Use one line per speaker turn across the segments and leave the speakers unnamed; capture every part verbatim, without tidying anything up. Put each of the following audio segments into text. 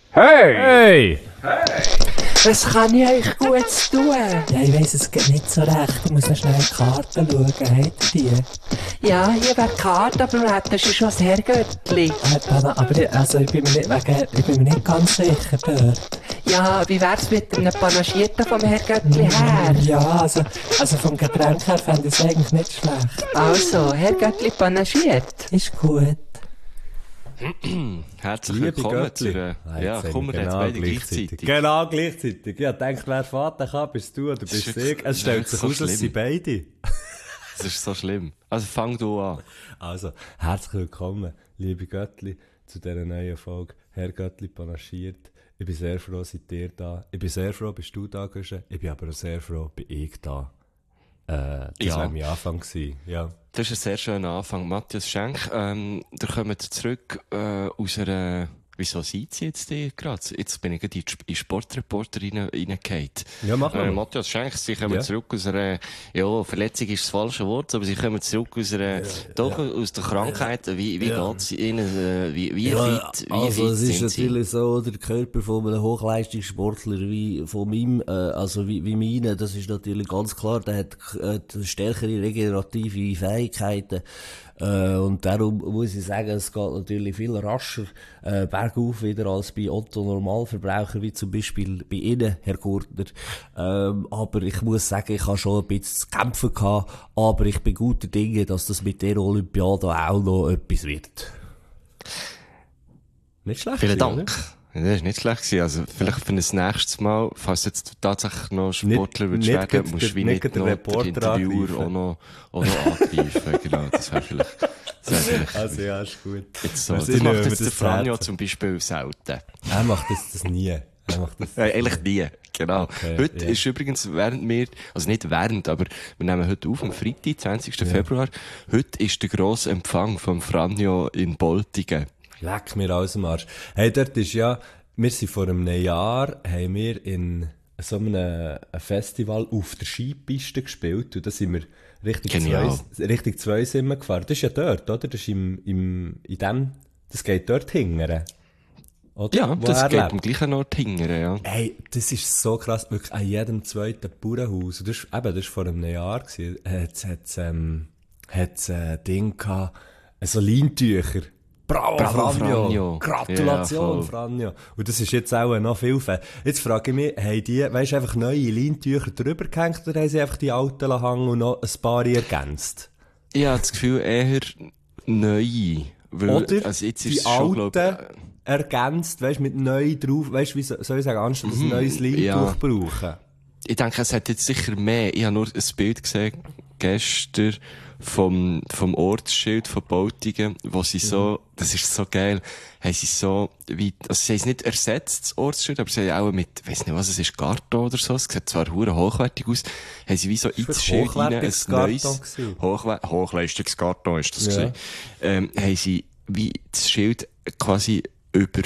Hey!
Hey!
Was kann ich euch Gutes tun?
Ja, ich weiss es geht nicht so recht. Ich muss noch schnell in die Karten schauen. Habt ihr die?
Ja, hier wäre die Karte, aber wir hätten schon das Herrgöttli.
Äh, Dana, aber ich, also, ich, bin mir nicht, wegen, ich bin mir nicht ganz sicher dort.
Ja, wie wär's mit einem Panagierten vom Herrgöttli her?
Ja, also, also vom Getränk her fände ich es eigentlich nicht schlecht.
Also, Herrgöttli panagiert.
Ist gut.
Herzlich
Liebe
willkommen
Göttli.
zu einer...
Ah,
Ja,
jetzt haben
kommen wir
wir
jetzt
genau
beide
gleichzeitig.
gleichzeitig.
Genau gleichzeitig. Ja, denkt, wer Vater kann, bist du oder
Das
bist
ist
du
wirklich-
ich.
das
Es
ist
stellt
wirklich
sich
so
aus, dass
schlimm.
sie beide.
Das ist so schlimm. Also fang du an.
Also, herzlich willkommen, liebe Göttli, zu dieser neuen Folge. Herr Göttli panaschiert. Ich bin sehr froh, seid ihr da. Ich bin sehr froh, bist du da gewesen. Ich bin aber auch sehr froh, bin ich da. Äh, das
Ja.
war mein Anfang gewesen. Ja.
Das ist ein sehr schöner Anfang. Matthias Schenk, ähm, da kommen wir zurück äh, aus einer... Wieso seid ihr jetzt die gerade? Jetzt bin ich gerade in die Sp- in Sportreporter rein- reingefallen.
Ja, mach
Äh,
mal.
Matthias Schenk, Sie kommen
Ja.
zurück aus einer, ja, Verletzung ist das falsche Wort, aber Sie kommen zurück aus einer, doch, aus der Krankheit. Wie, wie
Ja.
geht's Ihnen, äh, wie, wie
Ja,
fit, wie
also
fit
es ist
sind Sie?
natürlich so, der Körper von einem Hochleistungssportler wie von meinem, äh, also wie, wie meine, das ist natürlich ganz klar, der hat äh, stärkere regenerative Fähigkeiten. Äh, und darum muss ich sagen, es geht natürlich viel rascher äh, bergauf wieder als bei Otto Normalverbraucher, wie zum Beispiel bei Ihnen, Herr Gurtner. Ähm, aber ich muss sagen, ich habe schon ein bisschen zu kämpfen gehabt, aber ich bin guter Dinge, dass das mit der Olympiade auch noch etwas wird.
Nicht schlecht.
Vielen
gewesen,
Dank. Ja, das war nicht schlecht gewesen. Also, vielleicht für das nächste Mal, falls jetzt tatsächlich noch Sportler
Nicht-
würdest
nicht
werden,
grad
musst
der-
du wie
nicht
nicht
grad der
noch den
Reporter
Interviewer
angreifen.
auch noch, auch noch angreifen. Genau, das wäre vielleicht, das wäre vielleicht
Also ja, ist gut.
jetzt so.
Wir
Das
sind
macht
über
jetzt der
das
Franjo
Rätsel.
zum Beispiel selten.
Er macht das, das nie. Er macht das.
Äh, eigentlich nie, genau.
Okay,
heute
ja.
ist übrigens, während wir, also nicht während, aber wir nehmen heute auf, am Freitag, zwanzigsten Februar, heute ist der grosse Empfang vom Franjo in Boltingen.
Leck mir aus dem Arsch. Hey, dort ist ja, wir sind vor einem Jahr, haben wir in so einem einem Festival auf der Skipiste gespielt und da sind wir richtig
Genial.
zwei, richtig zwei sind wir gefahren. Das ist ja dort, oder? Das ist im, im, in dem, das geht dort hingern. Oder?
Ja,
Wo
das
er
geht
lebt.
am gleichen Ort hingern, ja.
Hey, das ist so krass, wirklich an jedem zweiten Bauernhaus. Und das ist, eben, das ist vor einem Jahr gewesen, hat's, hat's, ähm, hat's, äh, Ding gehabt, äh, so Leintücher. Bravo,
Bravo,
Franjo.
Franjo.
Gratulation,
Ja, voll.
Franjo. Und das ist jetzt auch noch viel fäh. Jetzt frage ich mich, haben die, weisst du, einfach neue Leintücher drüber gehängt oder haben sie einfach die alten hängen und noch ein paar ergänzt?
Ich habe das Gefühl, eher neue. Weil,
Oder
also jetzt ist
die
es schon,
alten
glaub,
ergänzt, weisst du, mit neu drauf, weisst du, wie so- soll ich sagen, anstatt ein neues Leintuch
ja.
brauchen.
ich denke, es hat jetzt sicher mehr. Ich habe nur ein Bild gesehen, gestern, vom, vom Ortsschild von Boltingen, wo sie so, das ist so geil, haben sie so, wie, also sie haben es nicht ersetzt, das Ortsschild, aber sie haben auch mit, weiss nicht was, es ist Karton oder so, es sieht zwar hure hochwertig aus, haben sie wie so ins
wirklich
Schild rein, ein
hochwertiges
neues,
Karton gewesen.
Hochwe Hochleistungskarton ist das
Ja.
gewesen, ähm, haben sie wie das Schild quasi über,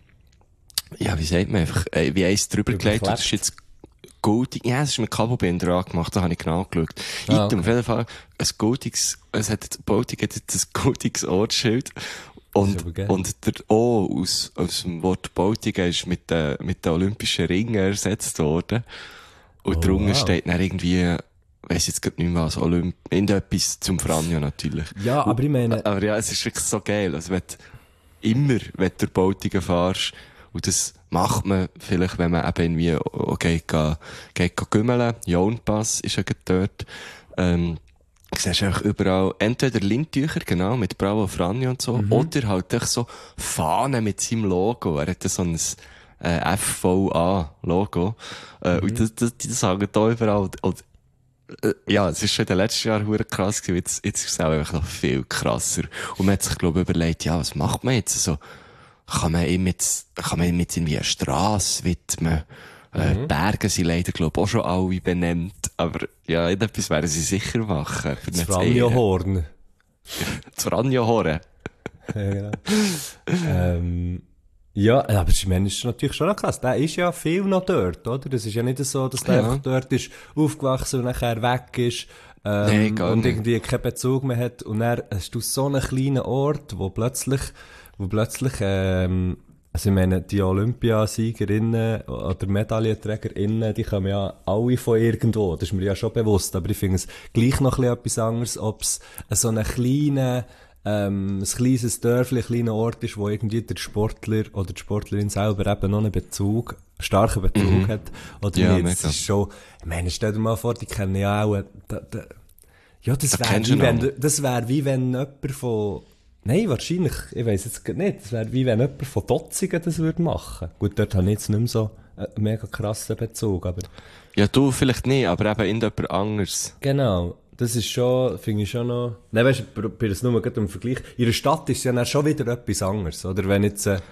ja, wie sagt man einfach, äh, wie eins drüber gelegt, und das ist jetzt goldig, ja, es ist mit Kabelbinder angemacht, da habe ich genau geschaut.
Ah,
Item, auf jeden Fall, ein goldiges, es hat, Bolting hat jetzt ein goldiges Ortsschild.
Das
Und,
ist aber geil.
und der O aus, aus dem Wort Boltingen ist mit den, mit den Olympischen Ringen ersetzt worden. Und
Oh,
drunter
wow.
steht dann irgendwie, weiss jetzt grad nicht mehr was, Olymp, irgendetwas zum Franjo natürlich.
Ja, aber ich meine,
Aber ja, es ist wirklich so geil. Also, wenn du immer, wenn du durch Boltingen fährst, und das macht man vielleicht, wenn man eben irgendwie, okay, geht, geht, geht gümmeln, Jaunpass ist ja gerade dort, ähm, du siehst einfach überall, entweder Lindtücher, genau, mit Bravo Franjo und so, oder halt echt so Fahnen mit seinem Logo. Er hat ja so ein, äh, F V A-Logo. Äh, und das, das, das sagen da überall. Und, äh, ja, es ist schon in den letzten Jahren hure krass gewesen. Jetzt, jetzt ist es auch einfach noch viel krasser. Und man hat sich, glaube ich, überlegt, ja, was macht man jetzt? Also, kann man ihm jetzt, kann man ihm jetzt irgendwie eine Strasse widmen? Äh, die Berge sind leider, glaube ich, auch schon alle benannt. Aber, ja, irgendetwas werden sie sicher machen. Für
das
ihn zu
Franjo
ehren.
Horn.
Das Franjo Horn.
Ja, genau. ähm, ja, aber ich meine, das ist natürlich schon noch krass. Der ist ja viel noch dort, oder? Das ist ja nicht so, dass der
Ja.
einfach dort ist, aufgewachsen und nachher weg ist. Ähm,
Nee, gar
und
nicht.
irgendwie keinen Bezug mehr hat. Und dann hast du so einen kleinen Ort, wo plötzlich, wo plötzlich, ähm, Also ich meine, die Olympiasiegerinnen oder Medaillenträgerinnen, die kommen ja alle von irgendwo, das ist mir ja schon bewusst, aber ich finde es gleich noch ein bisschen etwas anderes, ob es so einen kleinen, ähm, ein kleines Dörfli, ein kleiner Ort ist, wo irgendwie der Sportler oder die Sportlerin selber eben noch einen Bezug, starken Bezug
Mhm.
hat, oder
Ja,
nicht.
mega.
Das ist schon, ich meine, stell dir mal vor, die kennen ja auch, da, da, ja, das
Da
wäre
kennst
wie
du
wenn,
noch.
das wäre wie wenn jemand von, nein, wahrscheinlich, ich weiss jetzt grad nicht, das wäre wie wenn jemand von Dotzigen das würde machen. Gut, dort habe ich jetzt nicht mehr so einen mega krassen Bezug, aber
Ja, du vielleicht nicht, aber eben irgendjemand anderes.
genau, das ist schon, finde ich schon noch, nein, weißt du, bei das nur gerade im Vergleich, in der Stadt ist es ja dann schon wieder etwas anderes, oder wenn jetzt, äh,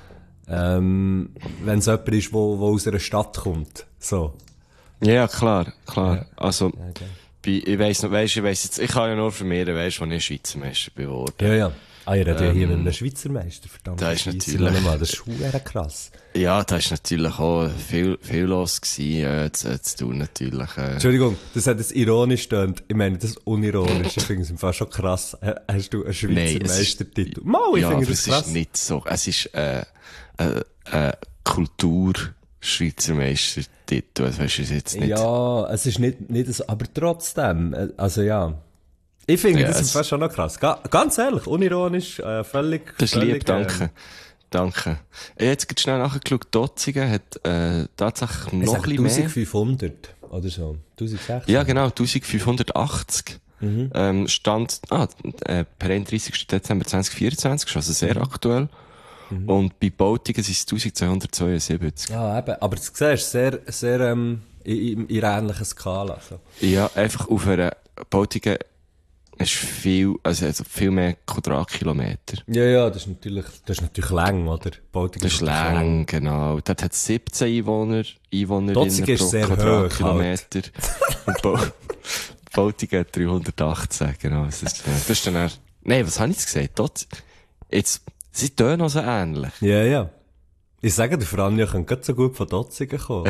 ähm, wenn es jemand ist, wo, wo aus einer Stadt kommt, so.
Ja, klar, klar. Also,
Okay.
bei, ich weiss noch, weisst, ich weiss jetzt, ich kann ja nur vermehren, weisst, als ich Schweizer Meister geworden.
Ja, ja. Ah, ihr redet ja hier
Ähm,
mit einem Schweizer Meister, verdammt.
das ist
Scheisse,
natürlich-
nochmal, das ist verdammt krass.
Ja, da ist natürlich auch viel, viel los gewesen, äh, zu, zu tun, natürlich, äh.
Entschuldigung, das hat jetzt ironisch tönt. Ich meine, das ist unironisch. Ich finde es im Fall schon krass. H- Hast du einen Schweizer
Nein, es ist-
Meistertitel? Mal, ich
ja,
finde
aber
das
es
krass.
ist nicht so. Es ist, äh, äh, äh, Kultur-Schweizer Meistertitel, also weisst du es jetzt nicht.
Ja, es ist nicht, nicht so, aber trotzdem, äh, also ja. Ich finde
Ja,
das im
es-
Fall schon noch krass. Ga, ganz ehrlich, unironisch, äh, völlig,
Das ist
völlig,
lieb, danke. Danke. Ich habe jetzt gerade schnell nachgeschaut, Dotzigen hat, äh, tatsächlich
Ähm,
noch ein bisschen mehr.
eintausendfünfhundert oder so. eintausendsechshundert.
Ja, genau, eintausendfünfhundertachtzig.
Mhm.
Ähm, Stand, ah, äh, per einunddreißigsten Dezember zweitausendvierundzwanzig, also sehr
Mhm.
aktuell. Und bei Bautigen sind es eintausendzweihundertzweiundsiebzig.
Ja, eben. Aber du siehst, sehr, sehr, ähm, in, in, in einer ähnlichen Skala, so.
Ja, einfach auf einer Bautigen ist viel, also, also viel mehr Quadratkilometer.
Ja, ja, das ist natürlich, das ist natürlich lang, oder? Bautigen
Das ist lang, genau. Dort hat es siebzehn Einwohner, Einwohnerinnen
Dotzigen ist
pro
sehr hoch,
Quadratkilometer. Und Bau- Bautigen hat dreihundertachtzehn, genau. Das ist, äh, das ist dann eher, nein, was habe ich jetzt gesagt? Dort, jetzt, sie tun auch so ähnlich.
Ja, ja. Ich sage, der Franjo könnte gerade so gut von Dotzigen kommen.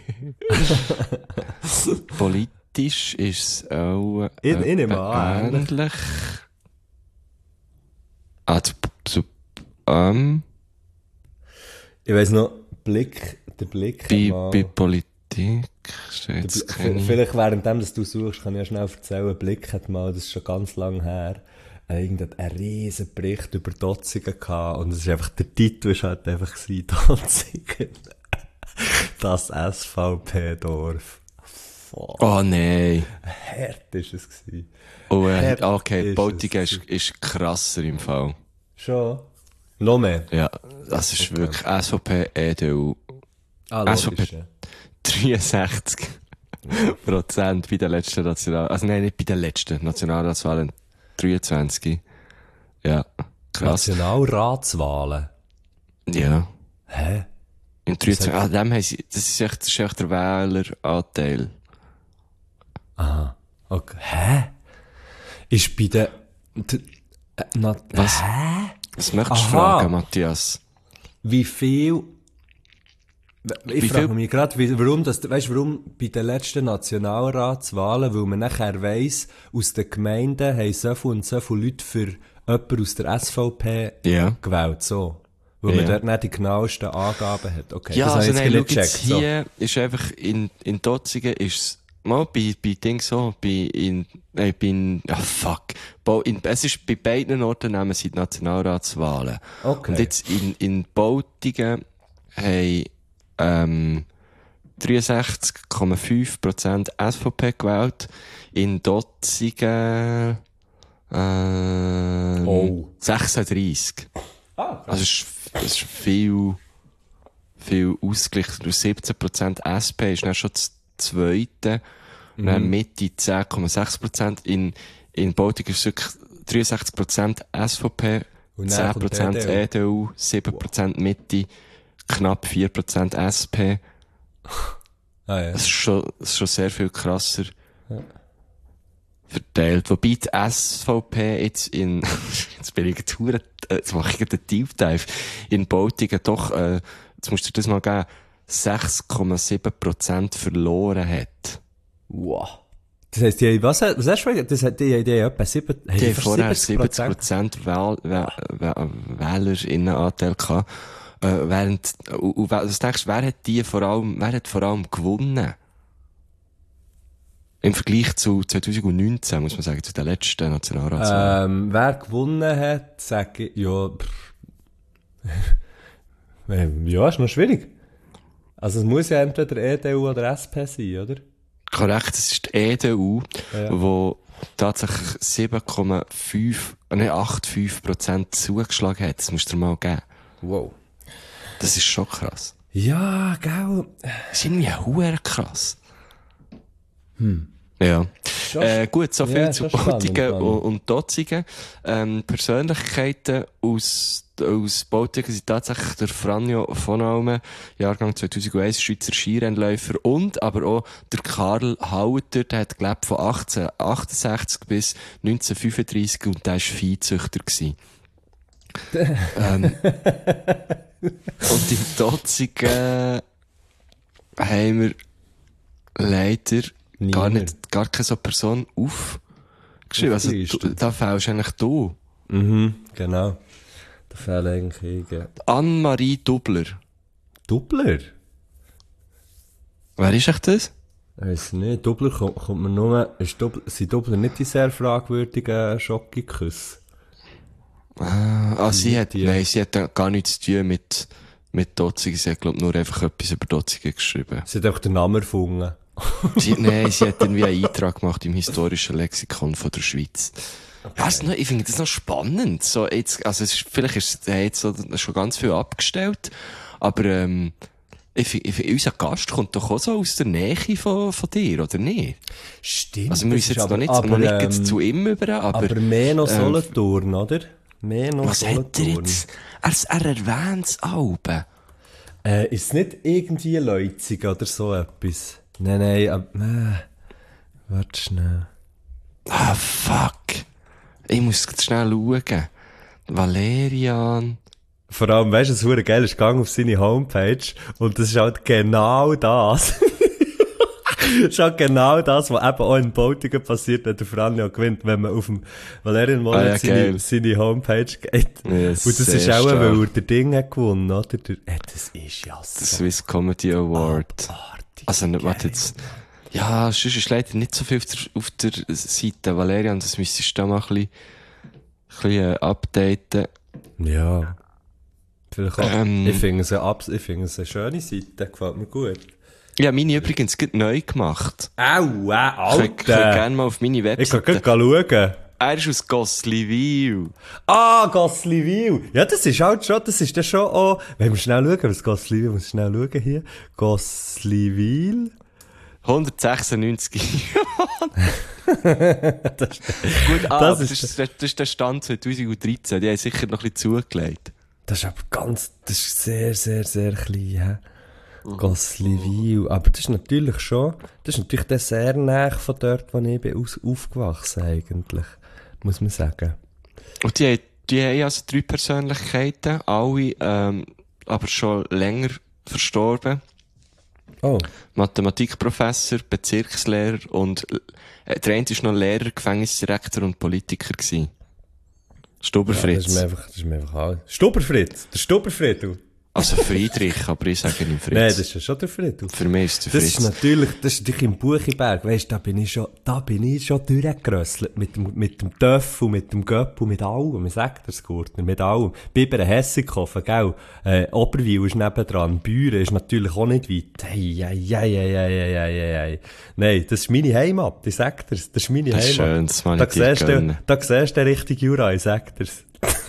Politisch ist es auch, äh,
Ich- ich nehme an,
ähnlich. Ah, zu, zu, ähm,
Ich weiss noch, Blick, der Blick.
bei,
mal-
bei Politik steht
der
jetzt
Bl-
keine.
Vielleicht währenddem, dass du suchst, kann ich ja schnell erzählen. Blick hat mal, das ist schon ganz lang her, äh, irgendeinen einen riesen Bericht über Dotzigen gehabt. Und es ist einfach, der Titel ist halt einfach gewesen, Dotzigen. Das S V P-Dorf. Fuck.
Oh nein.
Hart ist es gewesen.
Oh, äh,
Hart
okay,
ist
Bautigen
es.
ist, ist krasser im Fall.
Schon? Noch mehr?
Ja, das ist
Okay.
wirklich S V P, E D U,
Ah,
S V P.
logisch, ja.
dreiundsechzig Prozent bei den letzten National, also nein, nicht bei den letzten Nationalratswahlen, dreiundzwanzig. Ja, krass.
Nationalratswahlen.
Ja.
Hä?
In dreiundzwanzig, ah, dem haben sie, das ist echt, das ist echt der Wähleranteil.
Aha. Okay. Hä? Ist bei den... d- äh, na,
Was?
Hä?
Was möchtest du
Aha.
fragen, Matthias?
Wie viel... Ich
Wie
frage
viel-
mich gerade, wie, warum das, weißt du, warum bei den letzten Nationalratswahlen, weil man nachher weiss, aus den Gemeinden haben so viel und so viele Leute für jemanden aus der S V P
Ja.
gewählt, so. Weil man
Ja.
dort nicht die genauesten Angaben hat. Okay,
Ja,
das
also
habe
nein,
ich
schau
jetzt
jetzt
nicht gecheckt. So.
hier ist einfach in, in Dotzigen ist mal bei, bei Ding so, bei, in, nein, bei, ah, fuck. Bau- In, es ist bei beiden Orten nehmen sie die Nationalratswahlen.
Okay.
Und jetzt in, in Bautigen haben, ähm, dreiundsechzig Komma fünf Prozent S V P gewählt. In Dotzigen, ähm,
Oh.
sechsunddreißig.
Ah,
Also, es ist, es ist viel, viel ausgeglichen. Durch siebzehn Prozent S P ist dann schon das Zweite. Und dann Mitte zehn Komma sechs Prozent. In, in Bautigen ist es wirklich dreiundsechzig Prozent S V P,
Und dann
zehn
kommt
Prozent
E D U.
E D U, sieben Prozent Mitte, knapp vier Prozent S P.
ah, ja.
Es ist schon, es ist schon sehr viel krasser verteilt. Wobei die S V P jetzt in, jetzt bin ich jetzt, hure- äh, jetzt mache ich gerade einen Deep Dive, in Bautigen doch, äh, jetzt musst du dir das mal geben, sechs Komma sieben Prozent verloren hat.
Wow. Das heisst, die haben, was, was hast du gesagt? Das hat, die, die haben etwa sieben,
Die haben vorher siebzig Prozent Wähl, Wähl, Wähl, WählerInnenanteil gehabt. Äh, während, und, und, was denkst du, wer hat die vor allem, wer hat vor allem gewonnen? Im Vergleich zu zwanzig neunzehn, muss man sagen, zu den letzten Nationalratswahlen.
Ähm, wer gewonnen hat, sage ich, ja, pff. Ja, ist noch schwierig. Also es muss ja entweder E D U oder S P sein, oder?
Korrekt, das ist die E D U,
Ja.
wo tatsächlich sieben Komma fünf, nein, acht Komma fünf Prozent zugeschlagen hat. Das musst du dir mal geben.
Wow.
Das ist schon krass.
Ja, gell.
Das ist irgendwie hure krass.
Hm.
Ja.
Schon-
Äh, gut, so viel
Ja,
zu
schon spannend,
Bautigen
spannend.
und, und Dotzigen. Ähm, Persönlichkeiten aus, aus Bautigen sind tatsächlich der Franjo von Almen, Jahrgang zweitausendeins, Schweizer Skirennläufer, und aber auch der Karl Hauter, der hat gelebt von achtzehnhundertachtundsechzig bis neunzehnhundertfünfunddreissig und der war Viehzüchter gewesen. ähm, und in Dotzigen haben wir leider gar
Niemand.
nicht, gar keine so Person aufgeschrieben.
Auf die
Also,
Liste.
du, da fällst eigentlich du.
Mhm, genau. Da fehlen eigentlich ich.
Anne-Marie Dubler.
Doppler?
Wer ist echt das?
Weiss nicht. Doppler kommt, kommt mir nur, ist Doppler, sind Doppler nicht die sehr fragwürdigen Schokiküsse?
Ah, ah sie hat,
die-
nein, sie hat da gar nichts zu tun mit, mit Dotzigen. Sie hat, glaub nur einfach etwas über Dotzigen geschrieben.
Sie hat einfach den Namen erfunden.
Sie, nein, sie hat irgendwie einen Eintrag gemacht im historischen Lexikon von der Schweiz. Ja, ist noch, ich finde das noch spannend. So, jetzt, also, es ist, vielleicht ist es jetzt so, schon ganz viel abgestellt, aber, ähm, ich finde, ich find, unser Gast kommt doch auch so aus der Nähe von, von dir, oder nicht?
Stimmt.
Also, wir
das
müssen
ist
jetzt noch
aber-
nicht,
aber,
noch nicht
ähm,
jetzt zu ihm über, aber,
Aber mehr noch
ähm,
Solothurn, oder? Mehr noch
was hat er
Solothurn.
jetzt? Er, er erwähnt es Alben.
Äh, ist es nicht irgendwie Leuzig oder so etwas? Nein, nein, ab, äh, warte schnell.
Ah, fuck. Ich muss jetzt schnell schauen. Valerian.
Vor allem, weißt du, es ist geil, ist gegangen auf seine Homepage und das ist halt genau das. Das ist halt genau das, was eben auch in Bautigen passiert, wenn der Franjo gewinnt, wenn man auf dem Valerian Moller
Ah, ja,
seine,
geil.
seine Homepage geht.
Ja,
Und das ist
sehr
auch,
stark.
weil er der Ding hat gewonnen, oder? Der, äh, das ist ja
Der
so
Swiss Comedy Award.
abartig
Also, nicht, warte
geil.
jetzt. Ja, sonst ist leider nicht so viel auf der, auf der Seite. Valerian, das müsstest du da mal ein bisschen, ein bisschen äh, updaten.
Ja. Vielleicht auch.
Ähm.
Ich finde es eine, abs- ich finde es eine schöne Seite, gefällt mir gut.
Ich habe meine übrigens gerade neu gemacht.
Au, äh,
Ich könnt gerne mal auf meine
Ich kann
Webseite.
gerade schauen.
Er ist aus Gosliwil.
Ah, Gosliwil. Ja, das ist halt schon, das ist dann schon auch, wenn wir schnell schauen, was Gosliwil, muss ich schnell schauen hier. Gosliwil.
hundertsechsundneunzig.
Das,
Gut, ah,
Das
das,
ist-
ist, das ist der Stand zwanzig dreizehn. Die haben sicher noch ein bisschen zugelegt.
das ist aber ganz, das ist sehr, sehr, sehr klein, hä? Gosliwil. Aber das ist natürlich schon, das ist natürlich dann sehr nah von dort, wo ich bin aus, aufgewachsen eigentlich. Muss man sagen.
Und die, haben- die haben also drei Persönlichkeiten, alle, ähm, aber schon länger verstorben.
Oh.
Mathematikprofessor, Bezirkslehrer und, äh, der eine war noch Lehrer, Gefängnisdirektor und Politiker gewesen. Stuberfritz.
Ja, das ist mir einfach, das ist mir einfach alles. Stuberfritz. Der Stuberfritz, du.
Also Friedrich, aber ich sage ihm Fritz.
Nein, das ist ja schon der Fritz.
Für mich ist der
Das
Fritz.
ist natürlich, das ist natürlich im Buchiberg, weisst, da bin ich schon, da bin ich schon durchgerösselt. Mit dem, mit dem Töffel, mit dem Göppel, mit allem. Man sagt das, Gurtner, mit allem. Biber Hessighofen, gell? Äh, Oberwil ist nebendran. Büren ist natürlich auch nicht weit. Hey, hey, hey, hey, hey, hey, hey, hey. Nein, das ist meine Heimat, ich sag dir's. Das ist meine
Das ist
Heimat.
schön, das mag
Da
ich dir
siehst du,
gönnen.
da siehst du den richtigen Jura, ich sag dir's.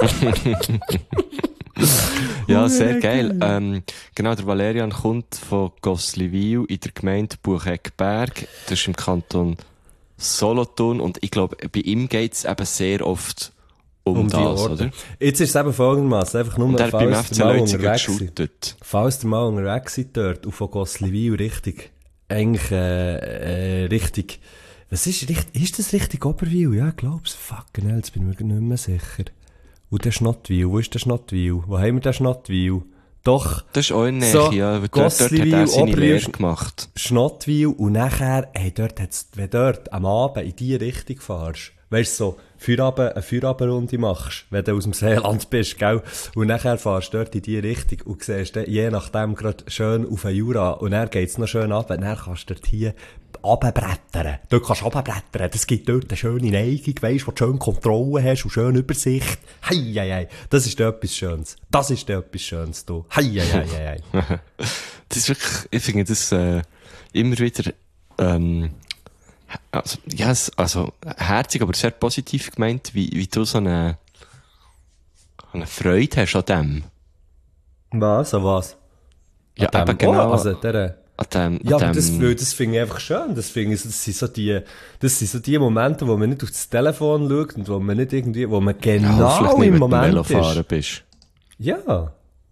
Ja, sehr geil. Ähm, genau, der Valerian kommt von Gosliwil in der Gemeinde Bucheckberg. Das ist im Kanton Solothurn. Und ich glaube, bei ihm geht's eben sehr oft um,
Um die
das,
Orte.
oder?
Jetzt ist es eben folgendermaßen, einfach nur,
Und er hat beim
falls
F C
ihr mal
Leutzigen
unterwegs seid.
geshootet.
Falls ihr mal unterwegs seid dort, und von Gosliwil richtig, eigentlich, äh, äh, richtig, was ist richtig, ist das richtig Oberwil? Ja, ich glaub's. Fucking hell, jetzt bin ich mir nicht mehr sicher. Und der Schnottwil, wo ist der Schnottwil? Wo haben wir den Schnottwil? Doch,
Das ist auch in der Nähe,
So,
ja. Weil dort, dort hat
Gosliwil,
er seine
Oberwil,
Lehre
Sch-
gemacht.
Schnottwil, und nachher, hey, dort hat's, wenn dort am Abend in die Richtung fahrst, weißt du, so Feierabend, eine Feierabendrunde machst, wenn du aus dem Seeland bist, gell? Und nachher fährst du dort in die Richtung und siehst dann, je nachdem gerade schön auf den Jura und dann geht's noch schön ab und dann kannst du dort hier runterbrettern. Dort kannst du runterbrettern. Das gibt dort eine schöne Neigung, weisst, wo du schön Kontrolle hast und schön Übersicht. Hei, hei, hei. Das ist da etwas Schönes. Das ist da etwas Schönes, du. Hei, hei, hei, hei.
Das ist wirklich, ich finde das, äh, immer wieder, ähm, also, ja, es- also, herzig, aber sehr positiv gemeint, wie, wie du so eine, eine Freude hast an dem.
Was? An was?
Ja,
An dem-
eben genau.
Oh, also, der,
An dem,
ja,
an
aber das,
dem,
das finde ich einfach schön. Das finde ich, das sind so die, das sind so die Momente, wo man nicht auf das Telefon schaut und wo man nicht irgendwie, wo man
ja,
genau
hoffentlich nicht
im
mit dem
Moment
Velofahren
ist.
bist.
Ja.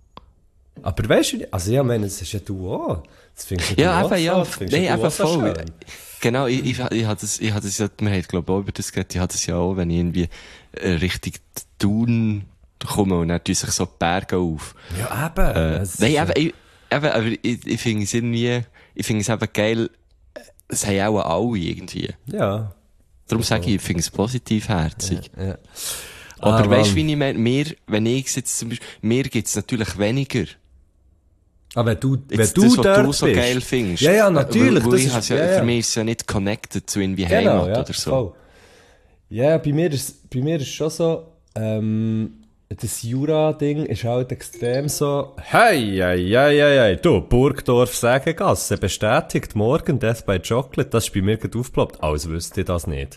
Aber weißt du, also ja, meine, das ist ja du auch. Das findest ja,
Ja,
du auch
eben, ja.
so. Das findest
Nein,
ja du
eben
auch so
voll.
schön.
Genau, ich, ich, ich hatte das, ich hatte das ja, wir haben, glaube ich, auch über das geredet, ich hatte das ja auch, wenn ich irgendwie äh, Richtung Thun komme und dann tun sich so die Berge auf.
Ja, eben.
Äh,
Es ist
nein,
ja-
eben, ich, eben, aber ich, ich finde es irgendwie, ich finde es eben geil, es haben auch alle irgendwie.
Ja.
Darum sage ich, ich finde es positiv herzig.
Ja.
Aber
Ah,
weißt du,
Mann.
wie ich meine, mir, wenn ich jetzt zum Beispiel, mir gibt's natürlich weniger.
Aber wenn du, wenn
Jetzt
du
das, was
dort
du so
bist.
geil findest.
Ja, ja, natürlich.
Weil, weil
das
ich
ist,
has ja,
ja, ja.
Für mich ist es ja nicht connected zu irgendwie
Genau,
Heimat
ja,
oder so.
voll. Ja, bei mir ist, bei mir ist schon so, ähm, das Jura-Ding ist halt extrem so, hey, hey, hey, hey, hey, du, Burgdorf Sägegasse bestätigt, morgen Death by Chocolate, das ist bei mir gerade aufgeploppt, als wüsste ich das nicht.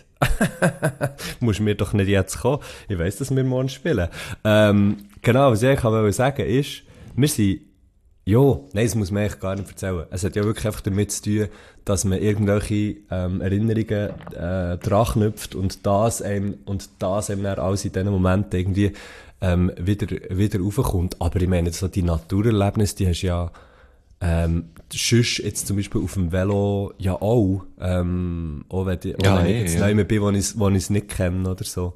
Musst mir doch nicht jetzt kommen, ich weiss, dass wir morgen spielen. Ähm, genau, was ich eigentlich wollte sagen ist, wir sind, ja, nein, das muss man eigentlich gar nicht erzählen. Es hat ja wirklich einfach damit zu tun, dass man irgendwelche ähm, Erinnerungen äh, dran knüpft und das einem, und das einem dann alles in diesen Momenten irgendwie ähm, wieder, wieder raufkommt. Aber ich meine, so die Naturerlebnisse, die hast du ja ähm, sonst jetzt zum Beispiel auf dem Velo ja auch, ähm, auch wenn, die, auch
Ja,
wenn ich
eh,
jetzt
ja.
nicht mehr bin, wo ich es wo ich's nicht kenne oder so.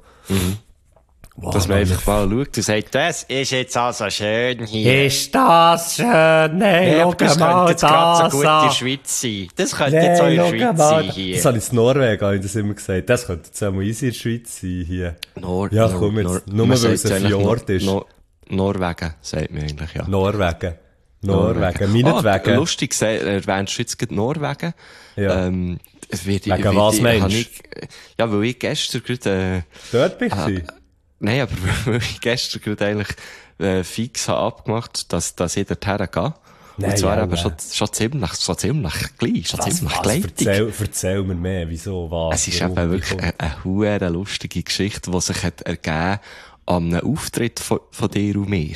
Wow,
Dass man
Mann,
einfach mal schaut und sagt, das ist jetzt also schön hier.
ist das schön? Hey,
Ja,
schau
aber das
mal
könnte jetzt gerade
das
so gut in
an.
der Schweiz sein. Das könnte
Nee,
jetzt auch in der
schau
Schweiz
mal.
sein hier.
Das habe ich in Norwegen, habe ich das immer gesagt. Das könnte jetzt auch mal easy in der Schweiz sein hier.
Nor
Ja,
Nor
komm jetzt.
Nor
Nur
man
weil
sagt
es ein
eigentlich
Fjord
Nor
ist.
Nor Norwegen, sagt man eigentlich, ja.
Norwegen. Norwegen. Meinetwegen.
Ah, lustig, se- erwähnst du jetzt gerade Norwegen.
Ja.
Ähm, es wird,
Wegen
wird-
was
ich-
meinst
hab
du?
ich, Ja, weil ich gestern gerade, äh,
Dort bist
ah,
du?
nein, aber weil ich gestern gerade eigentlich, äh, fix habe abgemacht, dass, dass ich dorthin gehe.
Nein,
Und zwar
ja,
eben
ja.
schon, schon ziemlich, schon ziemlich gleich, schon
Was,
ziemlich
was?
gleitig.
Erzähl, erzähl mir mehr. Wieso? Was?
Es ist
Warum?
eben
Wie
wirklich
kommt-
eine, eine hure lustige Geschichte, die sich hat ergeben an einem Auftritt von, von dir und mir.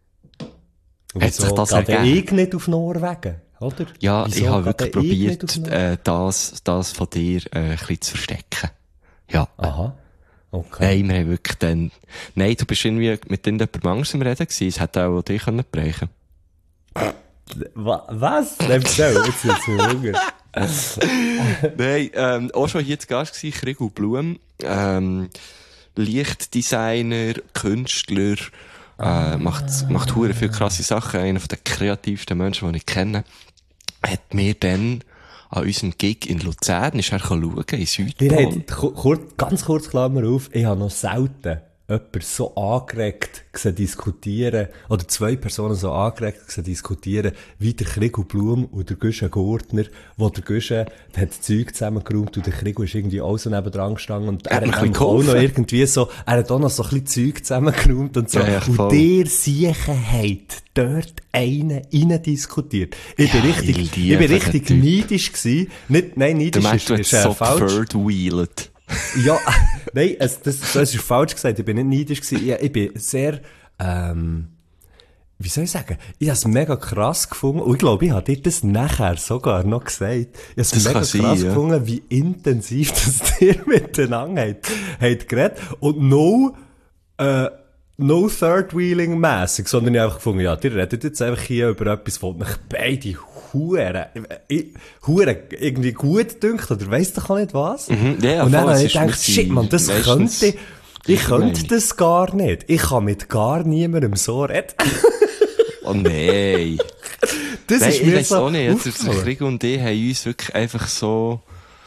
Hat sich
Wieso
das
geht
ergeben?
ich nicht auf Norwegen? Oder?
Ja,
Wieso
ich habe
geht
wirklich
ich nicht
probiert,
auf Norwegen?
äh, das, das von dir äh, ein bisschen zu verstecken. Ja.
Aha. Okay.
Nein, wir haben wirklich dann... Nein, du bist irgendwie mit irgendjemandem Angst am Reden gewesen. Es hätte auch dich können brechen.
Wa- Was? Nein, erzähl. Jetzt wird's mir Hunger.
Nein, ähm, auch schon hier zu Gast gewesen, Krigu Blum. Ähm, Lichtdesigner, Künstler, äh, macht, macht hure viel krasse Sachen. Einer von den kreativsten Menschen, die ich kenne, hat mir dann an unserem Gig in Luzern, ist er schauen, in
Wir
Südpol.
haben, ku- kur, ganz kurz Klammer auf, ich habe noch selten jemanden so angeregt gesehen diskutieren, oder zwei Personen so angeregt gesehen diskutieren, wie der Krigu Blum und der Güsche Gurtner, wo der Güsche hat das Zeug zusammengeräumt und der Krigu ist irgendwie auch so nebendran gestanden und er
Hat mir
hat
ein
nämlich auch
bisschen
noch
geholfen.
irgendwie so, er hat auch noch so ein bisschen Zeug zusammengeräumt und so.
Ja, ja, voll.
und der Siechen hat dort einen rein diskutiert. Ich bin
Ja,
richtig,
ich
ich
liebe
bin
den
richtig
Typ.
neidisch gewesen. Nicht, nein,
Der
neidisch
Mensch,
ist,
du hast
ist äh,
so
falsch.
thirdwheelet.
Ja, nein, es, das, das ist falsch gesagt. Ich bin nicht neidisch gewesen. Ich, ich bin sehr, ähm, wie soll ich sagen? Ich habe es mega krass gefunden. Und ich glaube, ich habe dir das nachher sogar noch gesagt. Ich habe es
Das
mega
kann
krass
sein, ja.
gefunden, wie intensiv das dir miteinander habt, habt geredet. Und no, äh, no Third-Wheeling-mässig, sondern ich habe einfach gefunden, ja, ihr redet jetzt einfach hier über etwas, wo mich beide Huren, ich- Huren irgendwie gut dünkt, oder weiss doch auch nicht was.
Mhm, ja,
und dann
voll,
habe
es
ich
ist
gedacht,
wirklich
shit, man, das
meistens
könnte, ich
gleiche
könnte
Meinung.
das gar nicht. Ich kann mit gar niemandem so reden.
Oh nein.
Das
Nein,
ist
ich
mir
weiss
so
auch nicht. Jetzt, der
aufgefallen.
Krieg und ich haben uns wirklich einfach so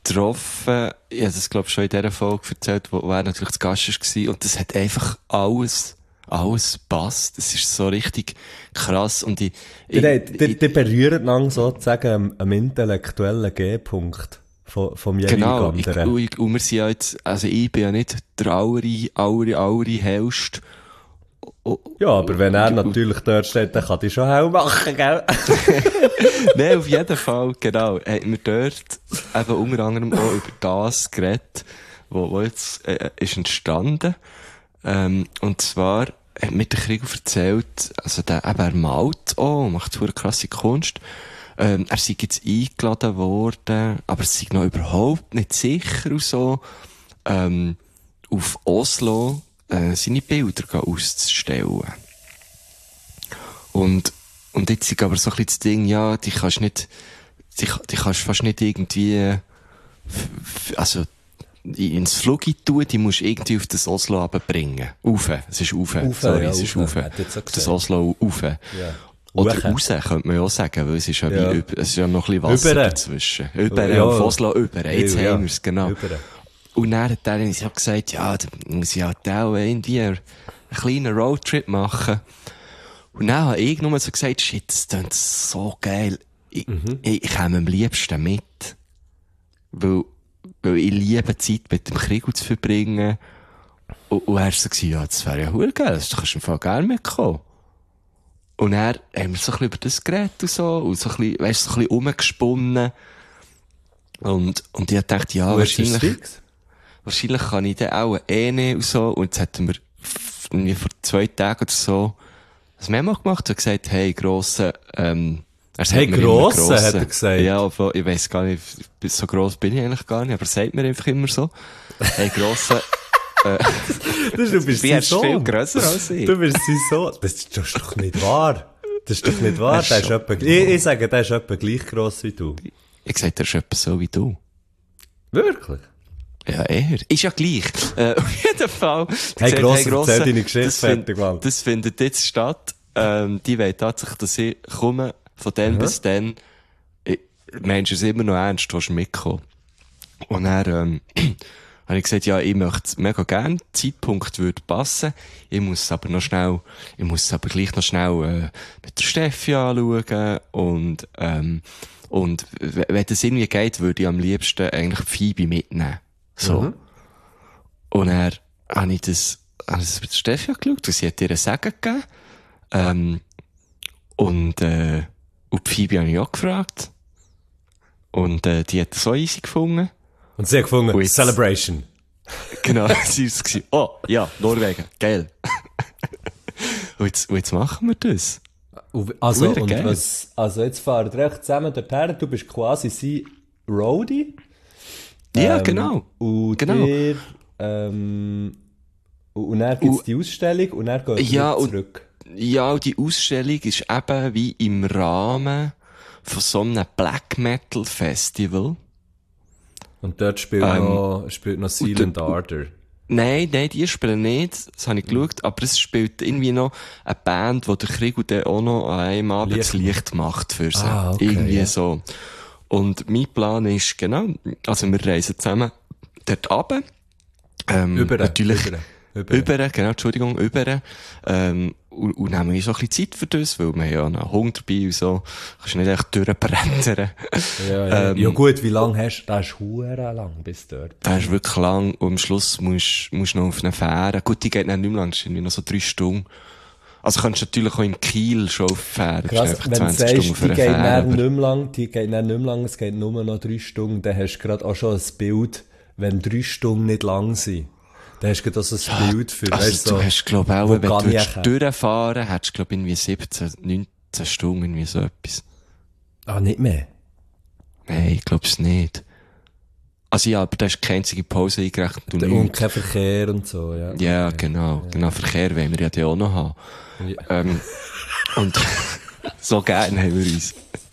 getroffen, ich habe das, glaube ich, schon in dieser Folge erzählt, wo, wo er natürlich zu Gast war, und das hat einfach alles, alles passt. Das ist so richtig krass, und ich,
Die, die, die, die berühren dann sozusagen am, am intellektuellen G-Punkt vom, vom jeweiligen
genau, ich,
anderen.
und, ich, und wir sind ja jetzt, also ich bin ja nicht der allere, allere, allere Hellste.
Ja, aber wenn er natürlich dort steht, dann kann die schon hell machen, gell?
Nein, auf jeden Fall, genau. Haben wir dort eben unter anderem auch über das geredet, wo, wo jetzt äh, ist entstanden. Ähm, und zwar hat mir der Krigo erzählt, also der, eben, er malt auch, macht so eine krasse Kunst. Ähm, er sei jetzt eingeladen worden, aber es sei noch überhaupt nicht sicher und so, ähm, auf Oslo äh, seine Bilder auszustellen. Und, und jetzt ist aber so ein bisschen das Ding, ja, die kannst nicht, die, die kannst fast nicht irgendwie, f, f, also, ins Flugzeug tun, die musst du irgendwie auf das Oslo runterbringen. Rauf. Es ist rauf.
Ufe,
Sorry,
ja,
es ist
Ufe.
rauf.
Hat jetzt so
Das
gesagt.
Oslo rauf.
Ja.
Oder
Uche.
raus, könnte man ja auch sagen, weil es ist ja,
Ja.
wie, über- es ist ja noch ein bisschen Wasser
Übere.
dazwischen. Über,
Ja.
auf Oslo über. Jetzt
Ja.
haben wir es, genau.
Über.
Und dann hat er uns ja gesagt, ja, da muss ich halt auch irgendwie einen kleinen Roadtrip machen. Und dann habe ich nur so gesagt, shit, das klingt so geil. Ich,
Mhm.
ich, ich komme am liebsten mit. Weil, weil ich liebe Zeit mit dem Krieg zu verbringen. Und, und er war so, ja, das wäre ja verdammt geil, das kannst du im Fall gerne mitkommen. Und dann haben wir so ein bisschen über das geredet und so, und so ein bisschen, weißt du, so ein bisschen rumgesponnen. Und, und ich dachte, ja,
Wo ist das
wahrscheinlich,
fix?
wahrscheinlich kann ich den auch eh nicht und so. Und jetzt hätten wir f- irgendwie vor zwei Tagen oder so ein Memo gemacht und gesagt, hey, Grosse, ähm, er sagt
Hey,
mir immer
Grosse,
Grosse.
hat er gesagt.
Ja, aber ich weiss gar nicht, so gross bin ich eigentlich gar nicht, aber er sagt mir einfach immer so. Hey, Grosse, äh,
Das, du bist
wie
sein
er ist viel
Sohn.
grösser als ich.
Du bist sein Sohn. Das ist das ist doch nicht wahr. Das ist doch nicht wahr.
Er ist
Der ist
schon-
etwa, ich, ich sage, der ist etwa gleich gross wie du.
Ich sag, er ist etwa so wie du.
Wirklich?
Ja, eher. Ist ja gleich. Äh, auf jeden Fall.
Hey,
Gesagt,
Grosse,
Grosse,
erzähl deine Geschichte
das find-
fertig, Mann.
Das findet jetzt statt. Ähm, die wollen tatsächlich, dass ich komme, von dann bis dann. Ich, Mensch, ist immer noch ernst, willst du mitkommen? Und dann, ähm, habe ich gesagt, ja, ich möchte mega gerne, der Zeitpunkt würde passen. Ich muss aber noch schnell, ich muss aber gleich noch schnell, äh, mit der Steffi anschauen und, ähm, und w- wenn das irgendwie geht, würde ich am liebsten eigentlich Phoebe mitnehmen. So.
Mhm.
Und dann habe ich das, habe ich das mit der Steffi angeschaut und sie hat ihr ein Sagen gegeben. Ähm, und, äh, und die Phoebe habe ich auch gefragt. Und, äh, die hat das so easy gefunden.
Und sie hat gefunden,
Und jetzt-
Celebration.
Genau, sie war es. Oh, ja, Norwegen, geil. und, jetzt, und jetzt machen wir das.
Also,
Hure
und
geil.
was, also jetzt fahren wir echt zusammen dorthin. Du bist quasi sein Roadie.
Ja,
Ähm,
genau.
Und
Genau.
ihr, ähm, und und dann gibt's
Und-
die Ausstellung und dann geht
Ja,
ihr
und-
zurück.
Ja, und die Ausstellung ist eben wie im Rahmen von so einem Black Metal Festival.
Und dort spielt
Ähm,
noch, spielt noch Silent
und-
Ardor.
Nein, nein, die spielen nicht. Das habe ich geschaut. Aber es spielt irgendwie noch eine Band, wo der Krieg und dann auch noch an einem Abend
Licht
das Licht macht für sie.
Ah, okay,
irgendwie
ja.
so. Und mein Plan ist, genau, also wir reisen zusammen dort runter. Ähm,
Über,
natürlich.
über, über.
Über, genau, Entschuldigung, über. Ähm, und, und nehmen wir so ein bisschen Zeit für das, weil wir haben ja einen Hund dabei und so. Kannst du nicht echt durchbrettern.
Ja, ja.
Ähm,
ja gut, wie lange hast du? Das ist hure lang bis dort.
Das ist wirklich lang und am Schluss musst musst du noch auf eine Fähre. Gut, die geht dann nicht mehr lang, das ist irgendwie noch so drei Stunden. Also kannst du natürlich auch in Kiel schon auf die Fähre. Das ist
Krass,
einfach
wenn du
zwanzig
sagst,
Stunden für
die
eine
geht
Fähre.
dann
aber-
nicht mehr lang, die geht dann nicht mehr lang, es geht nur noch drei Stunden, dann hast du gerade auch schon ein Bild, wenn drei Stunden nicht lang sind. Dann hast du gerade auch so ein Bild für,
Also
weißt,
du
so,
hast, glaub ich, auch,
wo
wenn du
kann ich
würdest
her?
durchfahren, hättest du, glaub ich, irgendwie siebzehn, neunzehn Stunden, irgendwie so etwas.
ah, nicht mehr.
Nein, ich glaub's nicht. Also ja, aber da ist keine einzige Pause eingerechnet und
Und
nichts.
kein Verkehr und so, ja.
Ja, genau. Genau, Verkehr wollen wir ja dann auch noch haben.
Ja.
Ähm, und so gerne haben wir uns.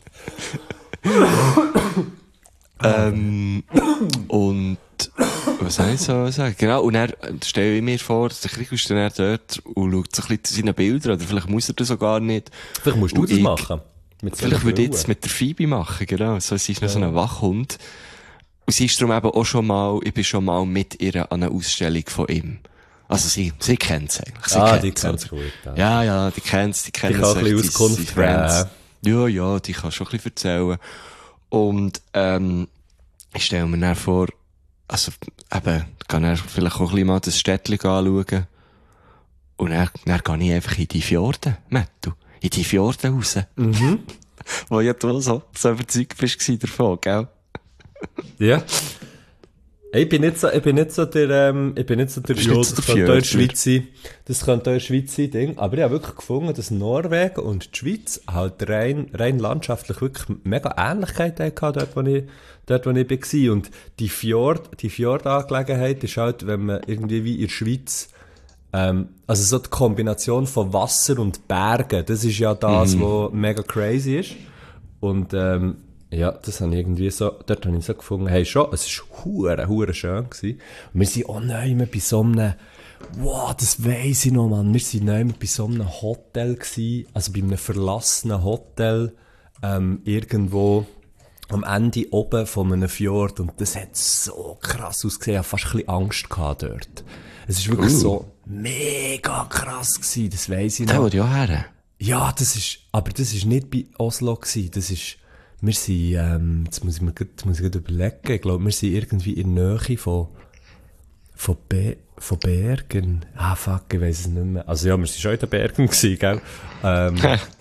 ähm, und was soll ich so sagen? Genau, und dann stelle ich mir vor, der Krieg ist dann dort und schaut so ein bisschen seine Bilder, oder vielleicht muss er das auch gar nicht.
Vielleicht musst du
Und
das
ich-
machen. Mit so
Vielleicht
einer
würde ich
Brille.
jetzt mit der Phoebe machen, genau. So, sie ist noch so ein Wachhund. Und sie ist darum eben auch schon mal, ich bin schon mal mit ihr an einer Ausstellung von ihm. Also sie, sie kennt's eigentlich. Sie
Ah, die
kennt's,
kennt's
oder?
gut. Ja.
Ja, ja, die kennt's, die kennen
kann ein
sich,
bisschen
die-
Auskunft
die Friends.
geben.
Ja, ja, die kann schon ein bisschen erzählen. Und, ähm, ich stelle mir dann vor, also, eben, kann er vielleicht auch ein bisschen mal das Städtchen anschauen. Und dann, dann gehe ich einfach in die Fjorde, Mattu. In die Fjorde raus. Mhm. Wo ja du so, so überzeugt bist gewesen davon, gell?
Ja. Ich bin nicht so, ich bin nicht so der, ähm, ich bin nicht so der,
Bist
ja,
nicht so
das
der
könnte auch in der
Fjordler.
Schweiz sein. Das könnte auch in der Schweiz sein, Ding. Aber ich habe wirklich gefunden, dass Norwegen und die Schweiz halt rein, rein landschaftlich wirklich mega Ähnlichkeiten hatten, dort, wo ich, dort, wo ich war. Und die Fjord, die Fjordangelegenheit ist halt, wenn man irgendwie wie in der Schweiz, ähm, also so die Kombination von Wasser und Bergen, das ist ja das, was mega crazy ist. Und, ähm, ja, das habe ich irgendwie so, dort habe ich so gefunden, hey, schon, es war hure, hure schön gewesen. Und wir sind auch neu bei so einem, wow, das weiss ich noch, Mann, wir sind neu bei so einem Hotel gewesen, also bei einem verlassenen Hotel, ähm, irgendwo am Ende oben von einem Fjord, und das hat so krass ausgesehen, ich hatte fast ein bisschen Angst gehabt dort. Es ist wirklich
Uh.
so mega krass gewesen, das weiss ich
Da,
noch.
wo du ja her.
Ja, das ist, aber das ist nicht bei Oslo gewesen, das ist, wir sind, ähm, jetzt muss ich mir grad, jetzt muss ich grad überlegen, ich glaube, wir sind irgendwie in der Nähe von, von, Be von Bergen. Ah, fuck, ich weiss es nicht mehr. Also ja, wir sind schon in den Bergen gewesen, gell? Ähm,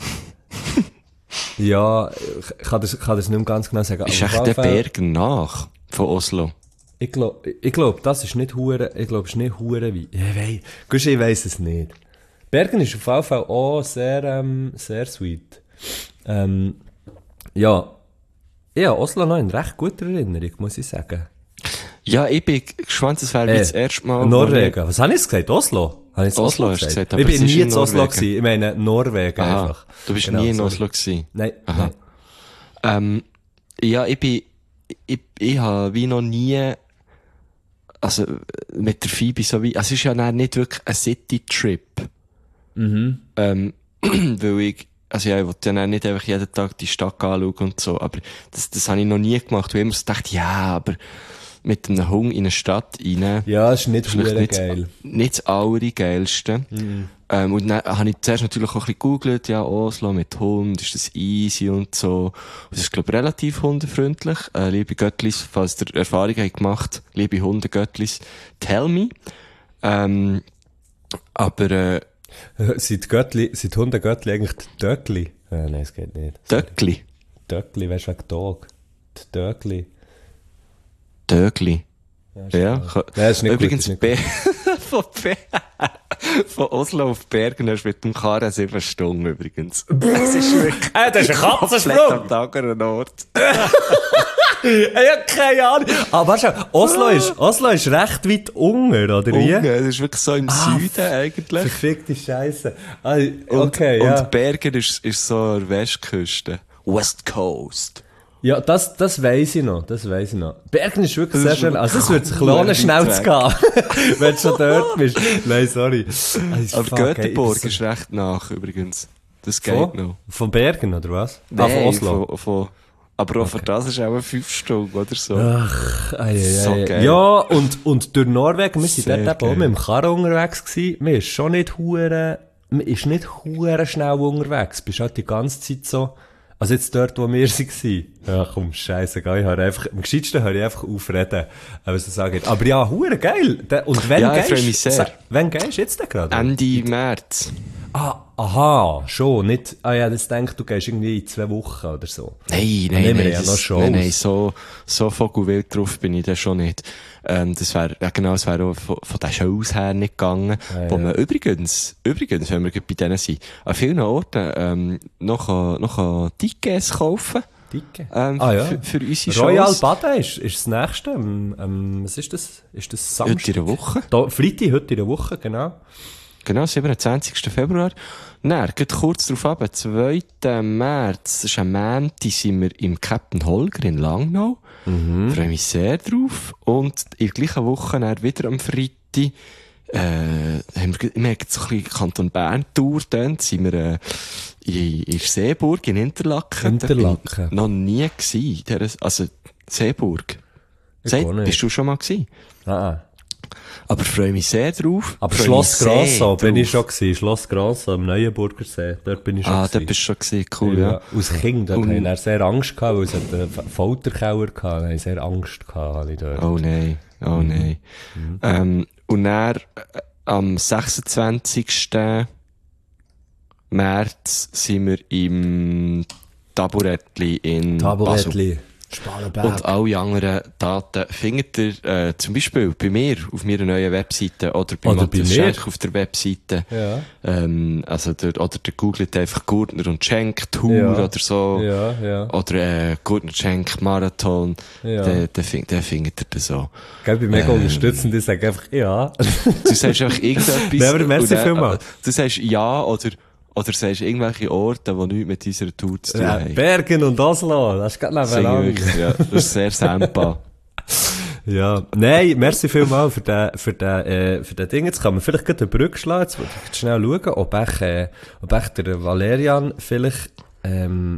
ja, ich kann das, kann das nicht mehr ganz genau sagen.
Ist
aber auf
echt
jeden
der
Fall-
Bergen nach von Oslo?
Ich glaube, ich glaub, das ist nicht hure, ich glaube, es ist nicht hure wie, ich weiss, Gusch, ich weiss es nicht. Bergen ist auf jeden Fall auch sehr, ähm, sehr sweet. Ähm, ja, ich habe Oslo noch in recht guter Erinnerung, muss ich sagen.
Ja, ich bin gespannt, das wäre
Äh,
das erste Mal. wo
Norwegen. Was habe ich jetzt gesagt? Oslo? Habe ich jetzt
Oslo hast du gesagt, aber
ich
es
bin
ist
nie
in
in Oslo
Norwegen.
gewesen. Ich meine Norwegen
ich- Aha,
einfach.
du bist
Genau,
nie in
sorry.
Oslo gewesen.
Nein,
Aha.
nein.
Ähm, ja, ich bin, ich, ich habe wie noch nie, also, mit der Phoebe so wie, also es ist ja dann nicht wirklich ein City-Trip. Mhm. Ähm, weil ich, also ja, ich wollte ja dann nicht einfach jeden Tag die Stadt anschauen und so, aber das, das habe ich noch nie gemacht, weil ich immer so dachte, ja, aber mit einem Hung in eine Stadt rein,
Ja, ist nicht
vielleicht
hure
nicht,
geil.
nicht das allergeilste. Ähm, und dann habe ich zuerst natürlich auch ein bisschen gegoogelt, ja, Oslo mit Hund, ist das easy und so. Und das ist, glaube ich, relativ hundefreundlich. Äh, liebe Göttlis, falls ihr Erfahrungen habt gemacht, liebe Hundegöttlis, tell me. Ähm, aber, äh,
Sind Göttli, sind Hundegöttli eigentlich die Döckli? Äh, nein, es geht nicht.
Döckli,
Döckli, weißt du, wegen Dog. Die Döckli.
Dögli.
ist
Ja,
klar.
kann-
Nein, ist nicht gut,
übrigens,
ist nicht
Be- von, Be- von Oslo auf Bergen hast du mit dem Karren sieben Stunden übrigens. Das ist wirklich
Äh, das ist ein
komplett am anderen Ort.
Ich hab keine Ahnung. Aber weißt du, Oslo ist, Oslo ist recht weit unten, oder wie?
Unten, das ist wirklich so im
Ah,
Süden eigentlich.
Verfickte Scheiße. Ah,
Und,
okay,
und
ja.
Bergen ist, ist so an der Westküste. West Coast.
Ja, das, das weiss ich noch, das weiss ich noch. Bergen ist wirklich
Das
sehr
ist
schön. Also, es wird sich
cool,
lohnen,
weit
schnell zu
weg.
gehen. Wenn du schon dort bist. Nein, sorry. Also,
Aber
fuck, ey,
Göteborg
ich bin
ist recht nach, übrigens. Das
so-
geht
von,
noch.
von Bergen, oder was? ah, von
Nein,
Oslo.
Von, von, aber auch für das ist auch fünf Stunden oder so.
Ach, ei, ei,
So
ei.
geil.
Ja, und, und durch Norwegen, wir sind
Sehr
dort eben auch
geil.
mit dem Karren unterwegs gewesen. Man ist schon nicht hure, man ist nicht hure schnell unterwegs. Du bist halt die ganze Zeit so, also jetzt dort, wo wir waren. Ja, komm, scheißegal, ich höre einfach, am gescheitsten höre ich einfach aufreden, was das angeht. Aber ja, hure geil. Da- Und wenn
Ja, ich
gehst,
freu mich sehr.
sa- wenn gehst du jetzt denn gerade?
Ende März.
Ah, aha, schon, nicht, ah ja, das denkt, du gehst irgendwie in zwei Wochen oder so.
Nein, nein,
Nehmen wir
nein,
ja
das,
noch Shows.
nein, nein, so, so vogelwild drauf bin ich dann schon nicht. Ähm, das wäre, ja genau, es wäre auch von, von den Shows her nicht gegangen,
Ah,
wo
ja.
man übrigens, übrigens, wenn wir gerade bei denen sind, an vielen Orten, ähm, noch, an- noch an Tickets kaufen,
Dicke.
ähm,
Ah, ja.
für, für unsere
Royal
Shows.
Baden ist, ist das nächste. Ähm, ähm, was ist das? Ist das Samstag?
Heute in der Woche.
Da, Freitag, heute in der Woche, genau.
Genau, siebenundzwanzigsten Februar. Dann, geht kurz darauf ab, zweiten März, das ist ein Montag, sind wir im Captain Holger in Langnau.
Mhm.
Freue mich sehr drauf. Und in der gleichen Woche dann wieder am Freitag, äh, haben wir, wir haben so ein bisschen Kanton Bern Tour, dann sind wir, äh, in, in Seeburg, in Interlaken. Da bin
Interlaken.
ich noch nie gewesen, der, also, Seeburg. Seit,
gar nicht.
bist du schon mal gewesen?
Ah, ah.
Aber freue mich sehr drauf.
Aber
Freu
Schloss
mich sehr
Grasso bin ich
drauf.
schon gewesen. Schloss Grasso am Neuenburger See. Dort bin ich schon
Ah,
gewesen.
da bist du schon gewesen. Cool, ja.
Ja, als Kind, dort
Und-
hatte ich dann sehr Angst gehabt, weil es hat einen F- Folterkeller gehabt. Da hatte ich sehr Angst gehabt, habe ich dort.
Oh nein, oh nein. Ähm, und dann, äh, am sechsundzwanzigsten März sind wir im Taburettli in Basel.
Taburettli. Spalenberg.
Und alle anderen Daten findet ihr äh, zum Beispiel bei mir auf meiner neuen Webseite oder bei
Oder
Matthias
bei mir.
Schenk auf der Webseite.
Ja.
Ähm, also der, oder der googelt einfach Gurtner und Schenk Tour
Ja.
oder so.
Ja, ja.
Oder äh, Gurtner Schenk Marathon.
Ja.
Den, den, fin- den findet ihr dann so.
Gell, ich bin mega
Ähm.
unterstützend, ich sage einfach ja.
Du sagst einfach irgendetwas.
Nein, aber merci
und dann-
vielmals.
Du sagst ja oder, oder sagst irgendwelche Orte, die nichts mit unserer Tour zu tun
Ja,
haben.
Bergen und Oslo, das ist gerade
Das finde ich
nebeneinander.
wirklich, ja, das ist sehr Sempa.
Ja, nein, merci vielmals für den, für den, äh, für den Ding. Jetzt kann man vielleicht gerade eine Brücke schlagen. Jetzt wollte ich schnell schauen, ob ich, äh, ob ich der Valerian vielleicht, ähm,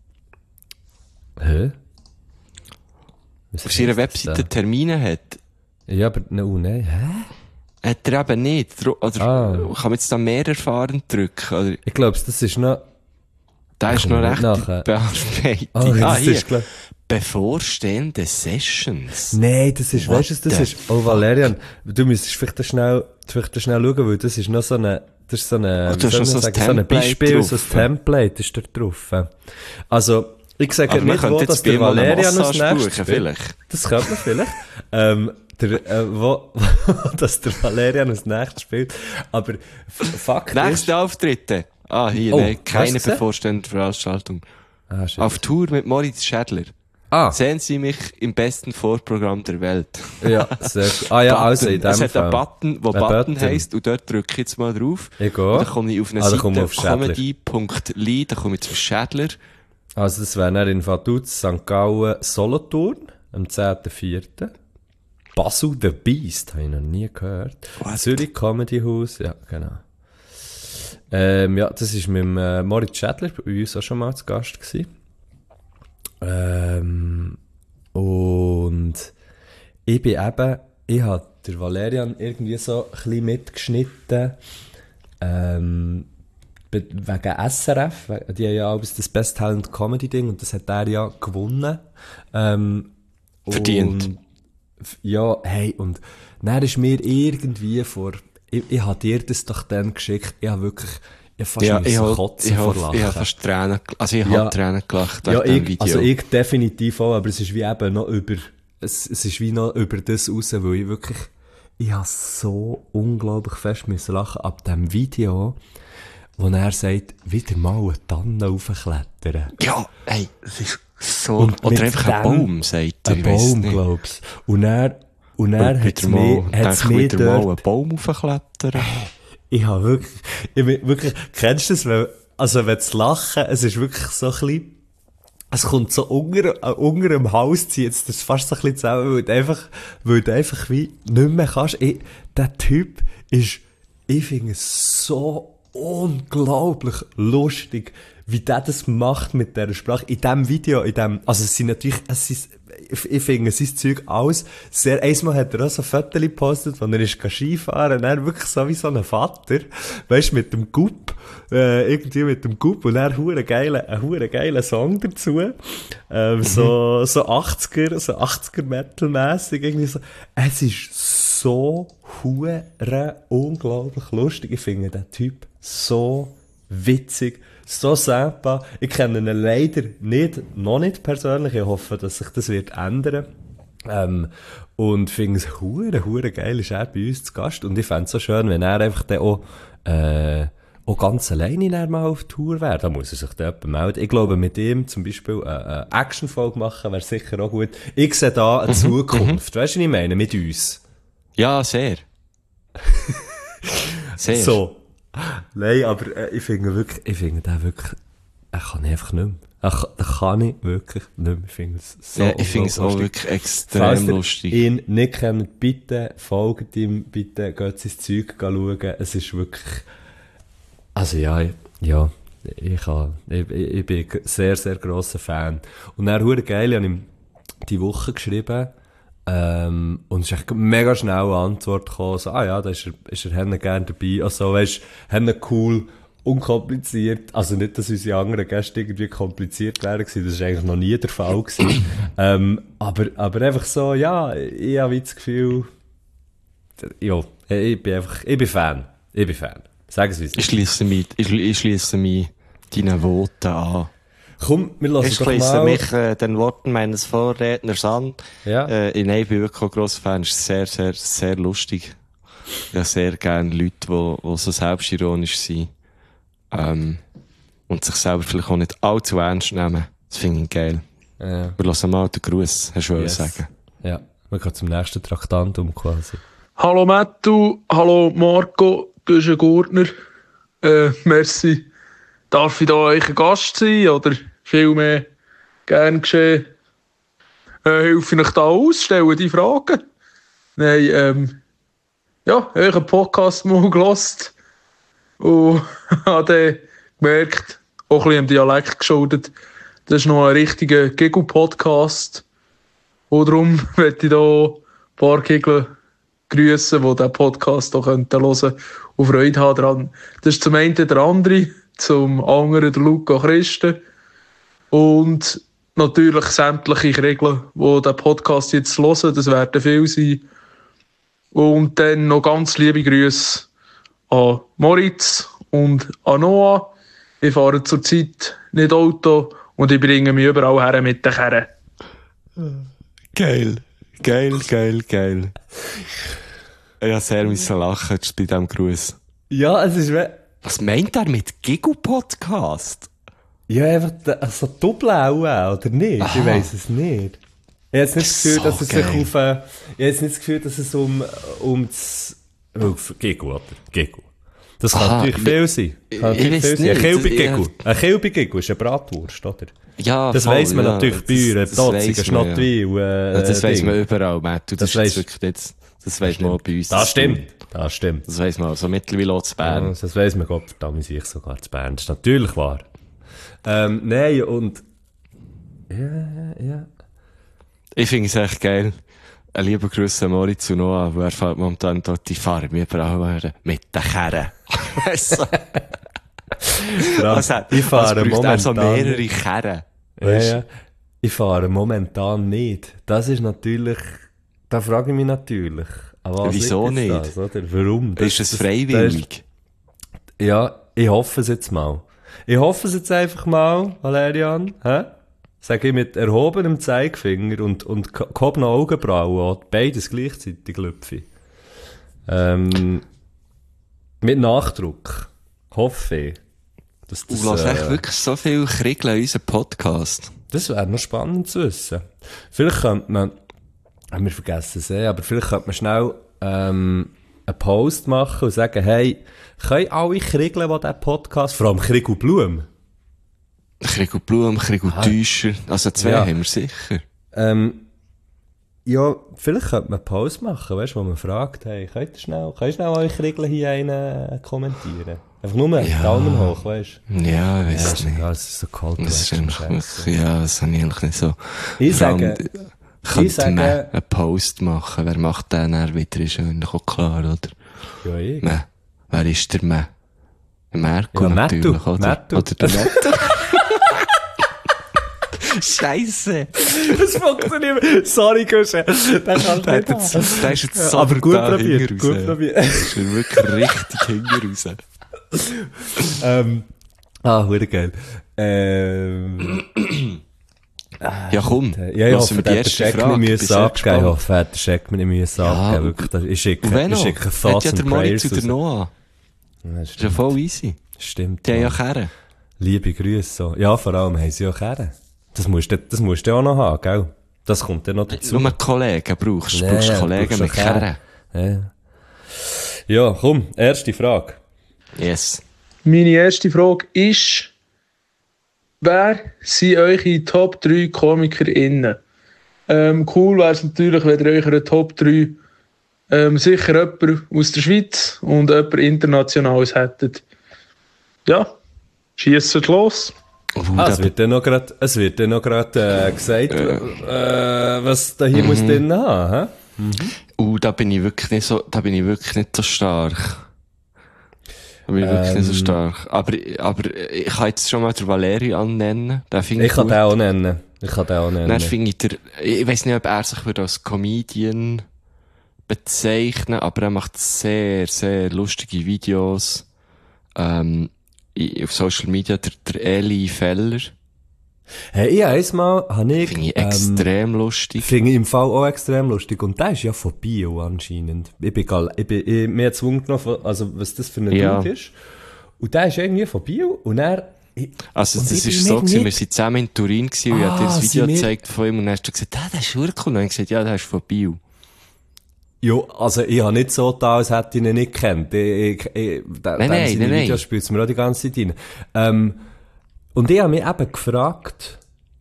hä? Was
Auf seiner
heisst das
Webseite
da?
Termine hat.
Ja, aber, ne, oh nein, hä?
Hat er eben nicht. Dro- Oder
Ah.
kann man jetzt da mehr erfahren drücken? Oder,
Ich glaube, das ist noch,
da ist
komm
noch
nicht
recht
nachher.
Bearbeitung.
oh,
ah,
das
hier.
ist, glaub,
Bevorstehende Sessions.
nein, das ist,
What
weißt du, das
the
ist, oh Valerian, du müsstest vielleicht da schnell, vielleicht da schnell schauen, weil das ist noch so eine, das ist so eine,
Oh,
wie
du hast
soll
noch
man
so ein
sagen, so ein
Template
Beispiel,
drauf.
so ein Template ist da drauf. Also, ich sage
Aber man
nicht, wo
könnte
das
jetzt bei
der
ihm mal eine
Valerian als
Massage
nächstes
buchen,
spielt.
vielleicht.
Das könnte man vielleicht. ähm, der, äh, wo, dass der Valerian als nächstes spielt. Aber f- Fakt ist...
Nächste Auftritte. Ah, hier,
Oh,
nein,
hast
keine
du gesehen?
bevorstehende Veranstaltung.
Ah, shit.
Auf Tour mit Moritz Schädler.
ah,
Sehen Sie mich im besten Vorprogramm der Welt.
ja, sehr gut. Ah ja, also in dem
Es hat
Fall.
einen Button, der
Ein
Button
Button.
heisst, und dort drücke ich jetzt mal drauf.
Ich gehe.
Und dann komme ich auf eine
Ah, dann komme
Seite,
ich auf Schädler.
comedy punkt l y, dann komme ich zum Schädler.
Also das wäre dann in Vaduz, Sankt Gallen, Solothurn, am zehnten vierten Basel the Beast, habe ich noch nie gehört.
What?
Zürich Comedy House, ja, genau. Ähm, ja, das war mit dem, äh, Moritz Schädler, bei uns auch schon mal zu Gast gewesen. Ähm, und ich bin eben, ich habe der Valerian irgendwie so ein bisschen mitgeschnitten, ähm, be- wegen S R F, we- die haben ja auch das Best Talent Comedy Ding und das hat er ja gewonnen. Ähm,
Verdient.
Und, f- ja, hey, und dann ist mir irgendwie vor, ich, ich habe dir das doch dann geschickt, ich habe wirklich, ich hab fast
Ja,
müssen
ich habe
kotzen
ich
vor
hab, ich
Lachen.
hab fast Tränen, also ich
Ja.
habe Tränen gelacht
Ja,
nach dem
ich,
Video.
also ich definitiv auch, aber es ist wie eben noch über, es, es ist wie noch über das raus, weil ich wirklich, ich habe so unglaublich fest müssen lachen ab dem Video, wo er sagt, wieder mal eine Tanne raufklettern.
ja, hey, es ist so,
Und
oder
mit
einfach ein
dem-
Baum, sagt er,
Ein
ich weiss
Baum,
nicht.
glaub's. Und er, und er
Und
hat
wieder
mir,
mal,
hat's
denk
mir
wieder mal einen
dort,
Baum aufklettern.
ich habe wirklich, ich bin wirklich, kennst du das, wenn, also wenn das Lachen, es ist wirklich so ein bisschen, es kommt so unter, äh, unter dem Hals zieht es das fast so ein bisschen zusammen, weil du einfach, weil du einfach wie nicht mehr kannst. Ich, der Typ ist, ich finde es so unglaublich lustig, wie der das macht mit dieser Sprache. In diesem Video, in dem, also es sind natürlich, es ist, ich, ich finde sein Zeug alles sehr, einmal hat er auch so Fotos gepostet, wo er ist Skifahren, und er wirklich so wie so ein Vater, weißt du, mit dem Gup, äh, irgendwie mit dem Gup, und er hure geile, ein hure geiler Song dazu, ähm, so, so achtziger, so achtziger Metal-mässig, irgendwie so, es ist so hure unglaublich lustig, ich finde den Typ so witzig, so sympa. Ich kenne ihn leider nicht, noch nicht persönlich. Ich hoffe, dass sich das wird ändern. Ähm, und finde es hure, hure geil, ist er bei uns zu Gast. Und ich fände es so schön, wenn er einfach dann auch, äh, auch ganz alleine dann mal auf Tour wäre. Da muss er sich dann jemand melden. Ich glaube, mit ihm zum Beispiel eine, eine Action-Folge machen, wäre sicher auch gut. Ich sehe da eine Zukunft. Weißt du, was ich meine? Mit uns.
Ja, sehr. Sehr.
So. Nein, aber äh, ich finde wirklich, ich finde den wirklich, er kann ich einfach nicht mehr. Er kann, den kann ich wirklich nicht mehr. Ich finde es so
Ja, ich finde es auch
lustig.
wirklich
Falls
extrem
ihr
lustig.
ihn nicht kennt, bitte folgt ihm, bitte geht sein Zeug schauen. Es ist wirklich, also ja, ich- ja, ich, kann, ich, ich, ich bin ein sehr, sehr grosser Fan. Und dann, hure geil, ich habe ihm die Woche geschrieben, Ähm, und es ist echt mega schnell eine Antwort gekommen, so, ah ja, da ist er, ist er gerne dabei. Also, weißt du, cool, unkompliziert. Also nicht, dass unsere anderen Gäste irgendwie kompliziert wären gewesen, das war eigentlich noch nie der Fall gewesen. ähm, aber, aber einfach so, ja, ich habe das Gefühl, ja, ich bin einfach, ich bin Fan. Ich bin Fan. Sag es, wie es ist.
Ich schließe mich, ich, ich schließe mich deinen Worten an.
Komm, wir lassen
Ich
doch
schließe
mal...
mich äh, den Worten meines Vorredners an.
Ja.
Äh, ich bin wirklich ein grosser Fan. Es ist sehr, sehr, sehr lustig. Ich habe sehr gerne Leute, die, die so selbstironisch sind. Ähm, und sich selber vielleicht auch nicht allzu ernst nehmen. Das finde ich geil.
Ja.
Wir lassen mal den Gruß, hast du yes. sagen.
Ja, wir gehen zum nächsten Traktandum quasi.
Hallo Mattu, hallo Marco, du bist ein Gurtner. Äh, merci. Darf ich da euch ein Gast sein oder vielmehr gern geschehen? Äh, helfe ich euch da aus, stelle die Fragen? Nein, ähm, ja, ich habe einen Podcast mal gehört und habe dann gemerkt, auch ein bisschen im Dialekt geschuldet, das ist noch ein richtiger Giggle-Podcast. Und darum möchte ich da ein paar Giggle grüßen, die diesen Podcast auch hören könnten und Freude haben daran. Das ist zum einen der andere, zum anderen der Luca Christen und natürlich sämtliche Regeln, die diesen Podcast jetzt hören, das werden viel sein. Und dann noch ganz liebe Grüße an Moritz und an Noah. Ich fahre zurzeit nicht Auto und ich bringe mich überall her mit den Kerren.
Geil. Geil, geil, geil. Ich habe sehr müssen lachen bei diesem Gruß.
Ja, es ist...
Was meint er mit Gigu-Podcast?
Ja, einfach so Doppel-Auch, oder nicht? Aha. Ich weiss es nicht. Ich habe jetzt nicht das Gefühl, so dass es geil. sich auf... Äh, ich habe jetzt nicht das Gefühl, dass es um, um das... Auf Gigu, oder? Gigu. Das kann Aha, natürlich viel sein. Kann
ich, ich
viel sein. Ein Kilby-Gigu. Ein Kilby-Gigu ist eine Bratwurst, oder?
Ja,
das weiss man ja, natürlich bei Büren, Totzigen, Schnottwil,
äh, ja, das weiss man überall, Matt. Das, das weiss wirklich jetzt, das weiss man auch bei uns.
Das stimmt, das stimmt.
Das weiss man auch, so mittlerweile auch zu Bern.
Ja, das weiss man, Gott verdammt, ich sogar zu Bern. Das ist natürlich wahr. Ähm, nein, und, ja, ja, ja.
Ich finde es echt geil. Ein lieber Gruß an Moritz und Noah, wo er fährt momentan dort, die fahren mir überall mit den Kerren. Also,
ich fahre
also
momentan
so mehrere Kerren.
Ja, ja. Ich fahre momentan nicht. Das ist natürlich, da frage ich mich natürlich. Aber
wieso nicht?
Das, oder? Warum? Das,
ist es freiwillig?
Das, das, ja, ich hoffe es jetzt mal. Ich hoffe es jetzt einfach mal, Valerian. Hä? Sage ich mit erhobenem Zeigefinger und, und gehobenen Augenbrauen, beides gleichzeitig, Lüpfi. Ähm, mit Nachdruck. Hoffe ich. Dass das,
du lässt
äh,
echt wirklich so viel Kriegeln in unseren Podcast.
Das wäre noch spannend zu wissen. Vielleicht könnte man, haben wir vergessen es eh, aber vielleicht könnte man schnell ähm, einen Post machen und sagen, hey, können alle kriegeln, die diesen Podcast, vor allem Krieg und Blum?
Krieg und Blum, Krieg und Täuscher, also zwei ja. haben wir sicher.
Ähm, ja, vielleicht könnte man einen Post machen, weißt du, wo man fragt, hey, könnt ihr schnell, könnt ihr schnell eure Kriegel hier einen kommentieren? Einfach nur einen ja. Daumen hoch, weißt du?
Ja, ich weiss
ja,
nicht.
Ja, das ist so kalt.
Das ist einfach, ja, das habe ich eigentlich nicht so.
Ich sage,
könnte sage, man einen Post machen, wer macht den dann wieder, ist eigentlich auch klar, oder?
Ja, ich.
Man. Wer ist der Mann? Der Merko
ja,
natürlich,
Netto.
oder?
Netto.
Oder der Netto. Scheisse.
Das funktioniert nicht. Sorry, Gusche. Den kannst du nicht
haben. Der ist jetzt so
aber gut
probiert.
Gut probiert.
Das ist wirklich richtig hinten raus.
ähm, ah, verdammt geil. Ähm,
ja, komm.
Ja, ich hoffe, der Check nicht müssen abgeben. Ich hoffe, der Check nicht müssen abgeben. Wirklich, ich schicke, ich schicke Thoughts
ja
and
der
Prayers.
Moritz und der Noah. Das ist ja voll easy.
Stimmt.
Die haben ja Kerren.
Liebe Grüße. So. Ja, vor allem haben sie ja Kerren. Das musst du, das musst du auch noch haben, gell? Das kommt dann noch dazu.
Nur Kollegen brauchst du. Ja, brauchst ja, Kollegen brauchst mit Kerren.
Ja. Ja, komm, erste Frage.
Yes.
Meine erste Frage ist, wer sind eure Top drei KomikerInnen? Ähm, cool wäre es natürlich, wenn ihr eure Top drei ähm, sicher jemand aus der Schweiz und jemand Internationales hättet. Ja, schiesset los.
Uh,
Ah,
da
es wird dann noch grad, es wird dann noch grad, äh, gesagt, äh, was da hier muss drin haben, hä?
Uh, da bin ich wirklich nicht so, da bin ich wirklich nicht so stark. Da bin ich wirklich
Ähm.
nicht so stark. Aber, aber ich kann jetzt schon mal den Valerian nennen. Den finde ich
Ich kann
gut.
den auch nennen. Ich kann den auch nennen.
Dann finde ich der, ich weiss nicht, ob er sich würde als Comedian bezeichnen, aber er macht sehr, sehr lustige Videos, ähm, i- auf Social Media, der, der Eli Feller.
Hey, ich einmal, habe ich,
Finde ich
ähm,
extrem lustig.
finde ich im Fall auch extrem lustig. Und der ist ja von Bio anscheinend. Ich bin gal, ich bin, ich, mir hat's Wunder genommen, von- also, was das für ein
Ja.
Dude ist. Und der ist irgendwie von Bio. Und er, ich,
Also,
und
das
ich
ist
bin
so
mir
gewesen, wir
nicht-
sind zusammen in Turin gewesen und ich hab dir
Ah,
das Video
sind wir-
gezeigt von ihm und dann hast du gesagt, ah, der ist wirklich cool. Und dann hab ich gesagt, ja, der ist von Bio.
Ja, also ich habe nicht so da, als hätte ich ihn nicht gekannt. Ich, ich, ich, da,
Nein, nein,
seine
nein,
Videos
nein.
spielt mir auch die ganze Zeit rein. Ähm, und ich habe mich eben gefragt,